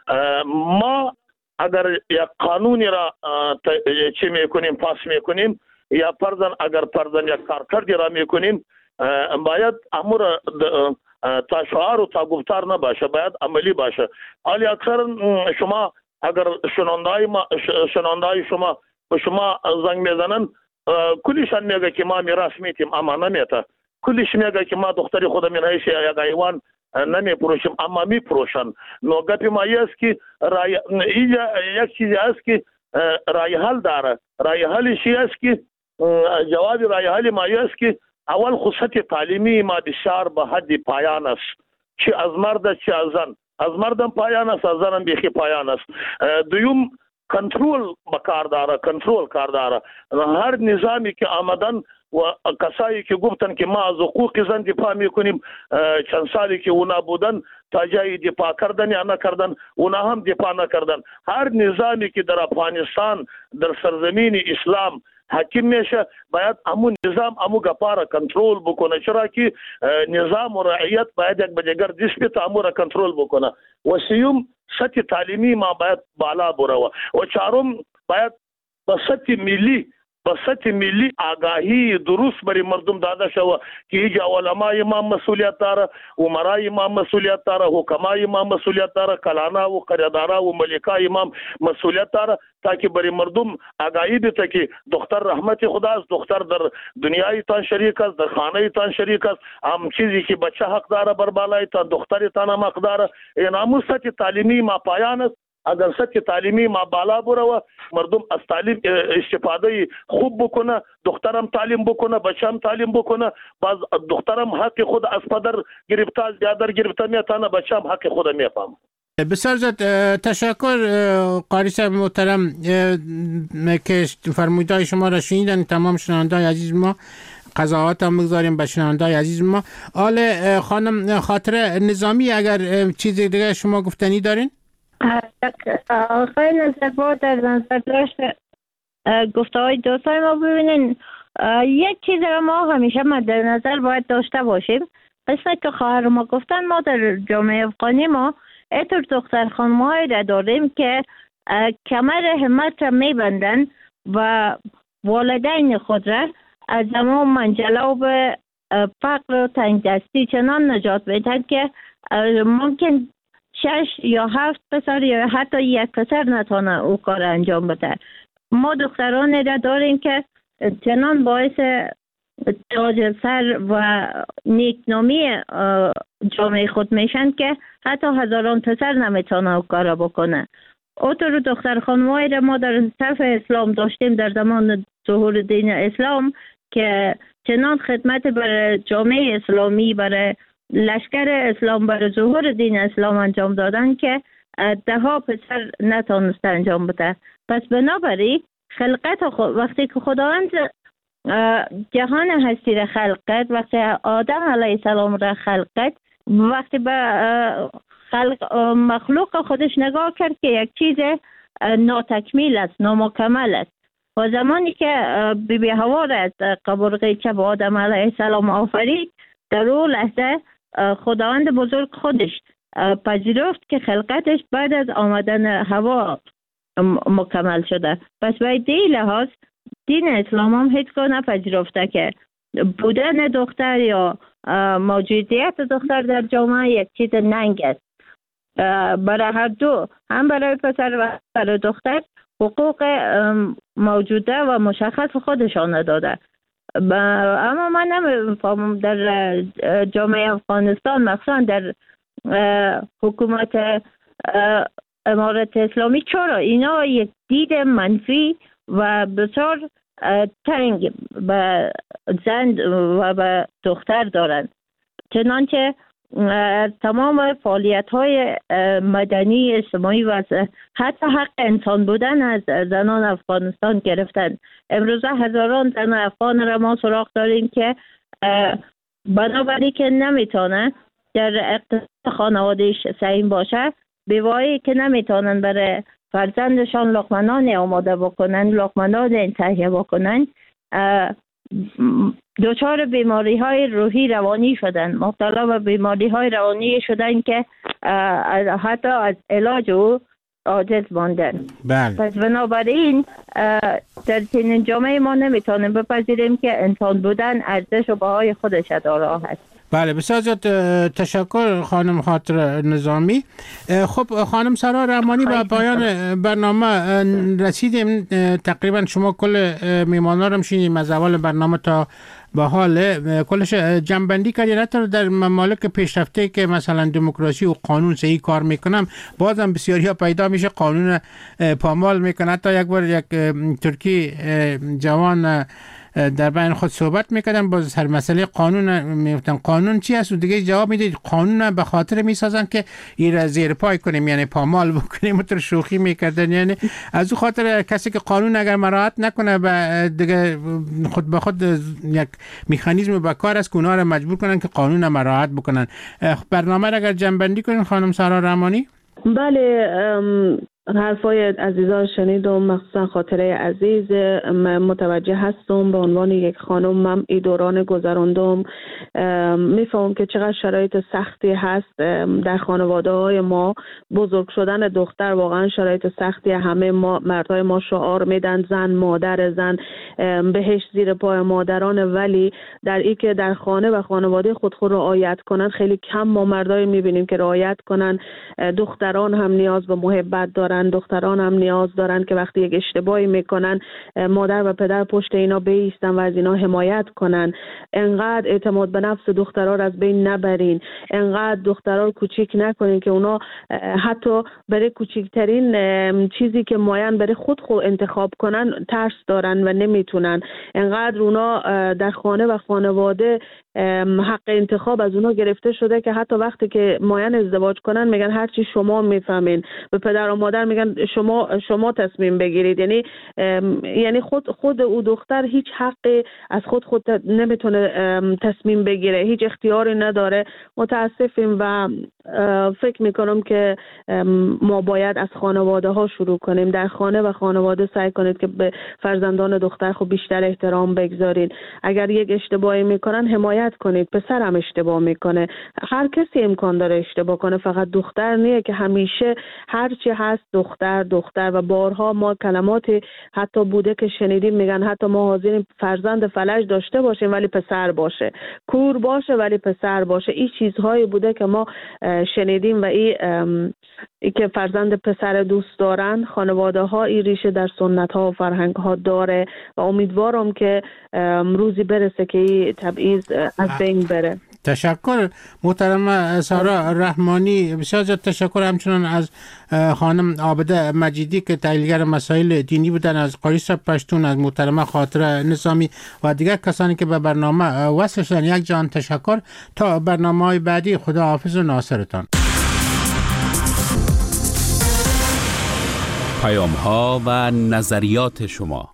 ما اگر یک قانونی را چی میکنیم پاس میکنیم یا فرضاً اگر فرضاً یک کارکردی را میکنیم باید امور تا شعار و تا گفتار نباشه، باید عملی باشه. حالی اکثر شما اگر شنوندای ما شنوندای شما به شما زنگ میزنن کلیشان میگه که ما میراث میتیم اما نمیته، کلیش میگه که ما دختری خود من هیچ یک ایوان نمی پروشیم اما می پروشن. نو گپی ما است که رای یک چیزی است که رای حل داره، رای حلش است که جواب رای حل ما است که اول خصوصیت تعلیمی ما بسیار به حد پایان است، چه از مرد چه از زن، از مردم پایان است از زنم بیخی پایان است. دوم کنترل بکار داره، کنترل کار داره. هر نظامی که آمدن و کسایی که گفتن که ما از حقوق زن دفاع میکنیم چند سالی که اونا بودن تا جایی دفاع کردن یا نکردن اونا هم دفاع نکردن. هر نظامی که در افغانستان در سرزمین اسلام حاکم میشه باید امو نظام امو گپاره کنترل بکنه، چرا که نظام و رعیت باید یک به دیگر دست امو را کنترل بکنه. و سیوم سطح تعلیمی ما باید بالا بروه و چهارم باید به سطح ملی به سطح ملی آگاهی درست برای مردم داده شوه که ایجا علمای ما مسئولیت داره، عمرای ما مسئولیت داره، حکمای ما مسئولیت داره، کلانا و قریدارا و ملکای ما مسئولیت داره تاکه برای مردم آگاهی بیته که دختر رحمت خداست، دختر در دنیای تان شریک است، در خانه تان شریک است، هم چیزی که بچه حق داره بر بالای تان دختر تان هم حق داره. این همون سطح تعلیمی ما پایان است. اگر سطح تعلیمی ما بالا بروه مردم از تعلیم استفاده خوب بکنه، دخترم تعلیم بکنه، بچه‌م تعلیم بکنه، باز دخترم حق خود از پدر گرفته زیادر گرفته میتونه، بچه‌م حق خود میفهمه. بسیار زیاد تشکر قاریس محترم که فرمودهای شما را شنیدن. تمام شنونده‌های عزیز ما قضاوت هم بگذاریم به شنونده‌های عزیز ما. آل خانم خاطر نظامی اگر چیزی دیگه شما گفتنی دارین؟ آقای نظربا در نظر داشت گفته های دوستای ما ببینین یک چیز را ما همیشه مد نظر باید داشته باشیم. مثل که خواهر ما گفتن ما در جامعه افغانی ما اینطور دختر خانم‌هایی را داریم که کمر همت را میبندن و والدین خود را از زمان منجلاب فقر و تنگ دستی چنان نجات میدن که ممکن شش یا هفت پسر یا حتی یک پسر نتونه او کار انجام بده. ما دختران را داریم که چنان باعث تاج سر و نیکنامی جامعه خود میشن که حتی هزاران پسر نمیتونه او کار بکنه. اوتر دختر خانمایی را ما در صف اسلام داشتیم در زمان ظهور دین اسلام که چنان خدمت بر جامعه اسلامی، برای لشکر اسلام، برای ظهور دین اسلام انجام دادن که ده ها پسر نتونسته انجام بده. پس بنابراین خلقت خود وقتی که خداوند جهان هستی را خلقت، وقتی آدم علیه السلام را خلقت، وقتی به خلق مخلوق خودش نگاه کرد که یک چیز ناتکمیل است، نامکمل است و زمانی که بی بی حوا را از قبرغه چپ آدم علیه السلام آفرید در اون لحظه خداوند بزرگ خودش پذیرفت که خلقتش بعد از آمدن حوا مکمل شده. پس باید دی لحاظ دین اسلام هم هیچگاه نپذیرفته که بودن دختر یا موجودیت دختر در جامعه یک چیز ننگ است. برای هر دو، هم برای پسر و برای دختر، حقوق موجوده و مشخص خودشان داده. اما من نمیفهمم در جامعه افغانستان، مخصوصا در حکومت امارت اسلامی، چرا اینا یک دید منفی و بسیار تنگ به زن و به دختر دارند. چنانچه تمام فعالیت های مدنی، اجتماعی و حتی حق انسان بودن از زنان افغانستان گرفتن. امروزه هزاران زن افغان را ما سراغ داریم که بنابراین که نمیتونه در اقتصاد خانوادهش سعیم باشه، بیوایی که نمیتونن برای فرزندشان لقمه آماده بکنن، لقمه تهیه بکنن، دچار بیماری های روحی روانی شدن، مبتلا به بیماری های روانی شدن که حتی از علاج او عاجز ماندن. بله. پس بنابراین در چنین جامعه ما نمیتونیم بپذیریم که انسان بودن ارزش و بهای خودش دارا هست. بله، بسیار زیاد تشکر خانم خاطر نظامی. خب خانم سارا رحمانی، با پایان برنامه رسیدیم. تقریبا شما کل میمانا رو شنیدیم از اول برنامه تا به حال، کلش جنبندی کردید. حتی در ممالک پیشرفته که مثلا دموکراسی و قانون صحیح کار میکنم، بازم بسیاری ها پیدا میشه قانون پامال میکنه. حتی یک بار یک ترکی جوان در بین خود صحبت میکردن، باز سر مسئله قانون میگفتن قانون چی است و دیگه جواب میدید قانون به خاطر میسازن که این را زیر پای کنیم، یعنی پامال بکنیم. متر شوخی میکردن، یعنی از او خاطر کسی که قانون اگر مراعات نکنه به دیگه خود به خود یک مکانیزم به کار است که اونها را مجبور کنن که قانون مراعات بکنن. برنامه را اگر جنبندی کنین خانم سارا رحمانی. بله، حرفای عزیزان شنیدم، مخصوصا خاطره عزیز متوجه هستم. به عنوان یک خانم من این دوران گذراندم، میفهمم که چقدر شرایط سختی هست در خانواده های ما. بزرگ شدن دختر واقعا شرایط سختی، همه ما مردای ما شعار میدن زن مادر، زن بهش زیر پای مادران، ولی در این که در خانه و خانواده خود خود رعایت کنن خیلی کم ما مردای میبینیم که رعایت کنن. دختران هم نیاز به محبت دارن، دختران هم نیاز دارن که وقتی یک اشتباهی میکنن مادر و پدر پشت اینا بیستن و از اینا حمایت کنن. انقدر اعتماد به نفس دخترها را از بین نبرین، انقدر دخترها رو کوچیک نکنین که اونا حتی برای کوچکترین چیزی که مایان برای خود خود انتخاب کنن ترس دارن و نمیتونن. انقدر اونا در خانه و خانواده حق انتخاب از اونا گرفته شده که حتی وقتی که مایان ازدواج کنن میگن هرچی شما میفهمین، به پدر و مادر میگن شما شما تصمیم بگیرید. یعنی یعنی خود خود او دختر هیچ حقی از خود خود نمیتونه تصمیم بگیره، هیچ اختیاری نداره. متاسفیم و فکر میکنم که ما باید از خانواده ها شروع کنیم. در خانه و خانواده سعی کنید که به فرزندان دختر خب بیشتر احترام بگذارید. اگر یک اشتباهی میکنن حمایت کنید. پسرم اشتباه میکنه، هر کسی امکان داره اشتباه کنه، فقط دختر نیه که همیشه هر چی هست دختر دختر. و بارها ما کلمات حتی بوده که شنیدیم میگن حتی ما حاضریم فرزند فلج داشته باشیم ولی پسر باشه، کور باشه ولی پسر باشه. این چیزهایی بوده که ما شنیدیم و این ای که فرزند پسر دوست دارن. خانواده ها این ریشه در سنت ها و فرهنگ ها داره و امیدوارم که روزی برسه که این تبعیض از بین بره. تشکر محترم سارا رحمانی، بسیار زیاد تشکر. همچنان از خانم عابده مجیدی که تحلیلگر مسائل دینی بودن، از قاری صاحب پشتون، از محترم خاطر نظامی و دیگر کسانی که به برنامه وصل شدن. یک جان تشکر. تا برنامه های بعدی، خدا حافظ و ناصرتان. پیام ها و نظریات شما.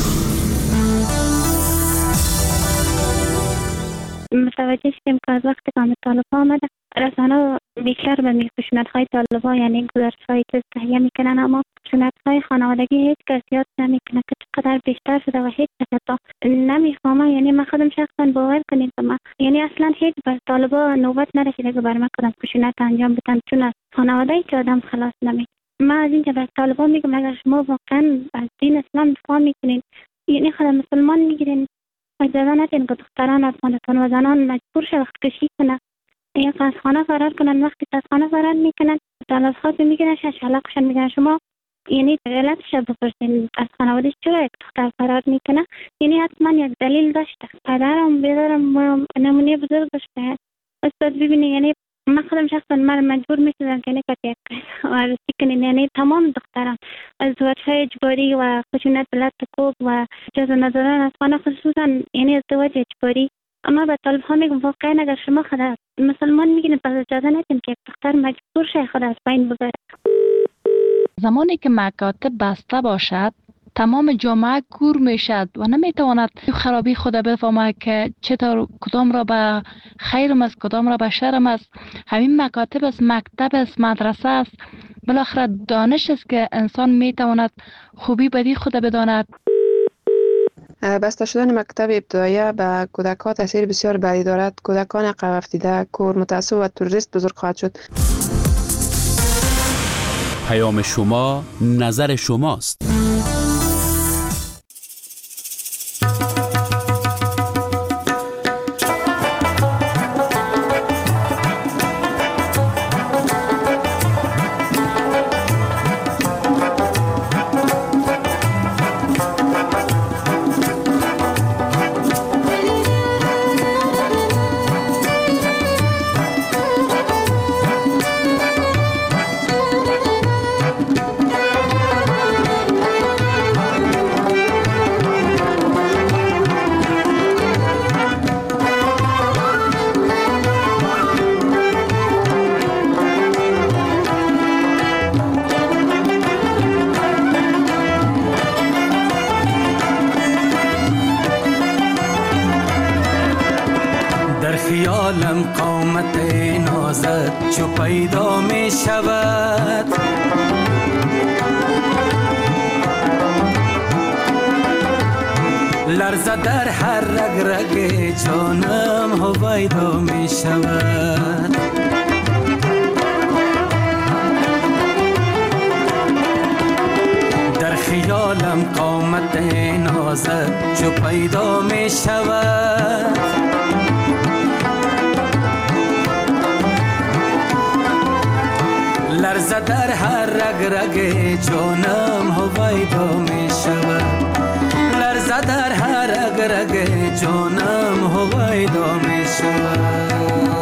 متوجه شدیم که از وقتی که طالبان آمده رسانه بیشتر به میخشونت های طالبان یعنی گزارش های چیز تهیه میکنن، اما خشونت های خانوادگی هیچ کس یاد نمیکنه که چقدر بیشتر شده و هیچ کس تا نمیفهمه. یعنی من خودم شخصا باور کنید که من یعنی اصلا هیچ بر طالبا نوبت نرسیده که بر من کدام خشونت انجام بدن، چون از خانواده هیچ آدم خلاص نمی. من از اینجا به طالبا میگم اگر شما واقعا از دین اسلام دفاع میکنین، یعنی خود مسلمان میگیرین، اجازه ندین که دختران افغانستان و زنان مجبور شه وقت کشی کنه، یا از خانه فرار کنن. وقتی از خانه فرار میکنن تلاشات میگیرن شلاقشان میگن. شما یعنی علتش بپرسین از خانواده چرا یک دختر فرار میکنه، یعنی حتما یک دلیل داشته. پدرم بیدارم نمونه بزرگ داشته. استاد ببینی یعنی من خودم شخصا من مجبور میشدم که نکت یک عرضی کنین، یعنی تمام دختران از ازدواج‌های اجباری و خشونت بلد کوب و اجازه ندادن از خانه، خصوصا یعنی ازدواج اجباری. اما به طالب ها میگم واقعا اگر شما خود مسلمان میگین پس اجازه ندین که یک دختر مجبور شه خود از بین ببره. زمانی که مکاتب بسته باشد تمام جامعه کور میشد و نمیتواند خرابی خود بفهمه که چطور کدام را به خیرم است کدام را به شرم است. همین مکاتب است، مکتب است، مدرسه است، بالاخره دانش است که انسان میتواند خوبی بدی خود بداند. بسته شدن مکتب ابتدایی به کودکان تاثیر بسیار بدی دارد. کودکان عقب افتاده، کور، متعصب و تروریست بزرگ خواهد شد. پیام شما، نظر شماست. خیالم قامت نازت چو پیدا می شود، لرزه در هر رگ رگ جانم هویدا می شود. در خیالم قامت نازت چو پیدا می شود، لرزه در هر رگ رگ جانم هویدا می شود، لرزه در هر رگ رگ جانم هویدا می شود.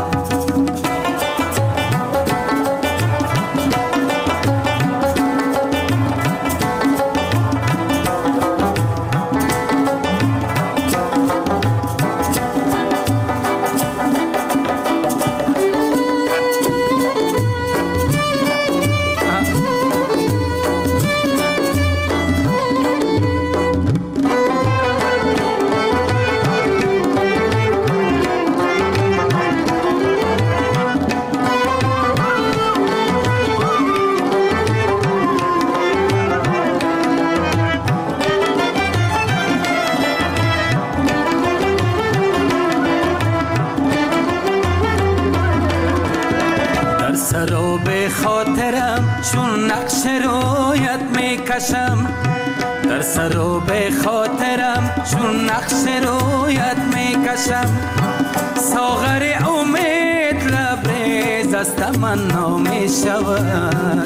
سراب خاطرم چون نقش رویت میکشم، در سراب خاطرم چون نقش رویت میکشم. ساغر امید لبریز از تمنا میشود،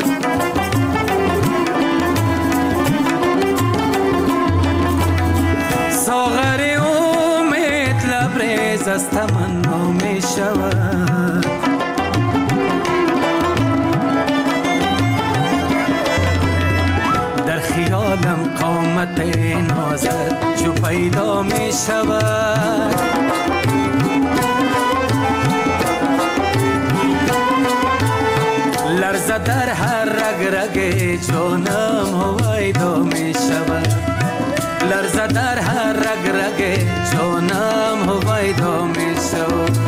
ساغر امید لبریز از تمنا میشود. خیالم قامت نازت جو پیدا می شود، لرزه در هر رگ رگ جانم هویدا می شود، لرزه در هر رگ رگ جانم هویدا می شود.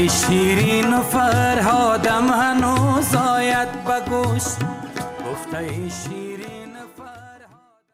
گفته شیرین و فرهادم هنوز آید به گوش گفته شیرین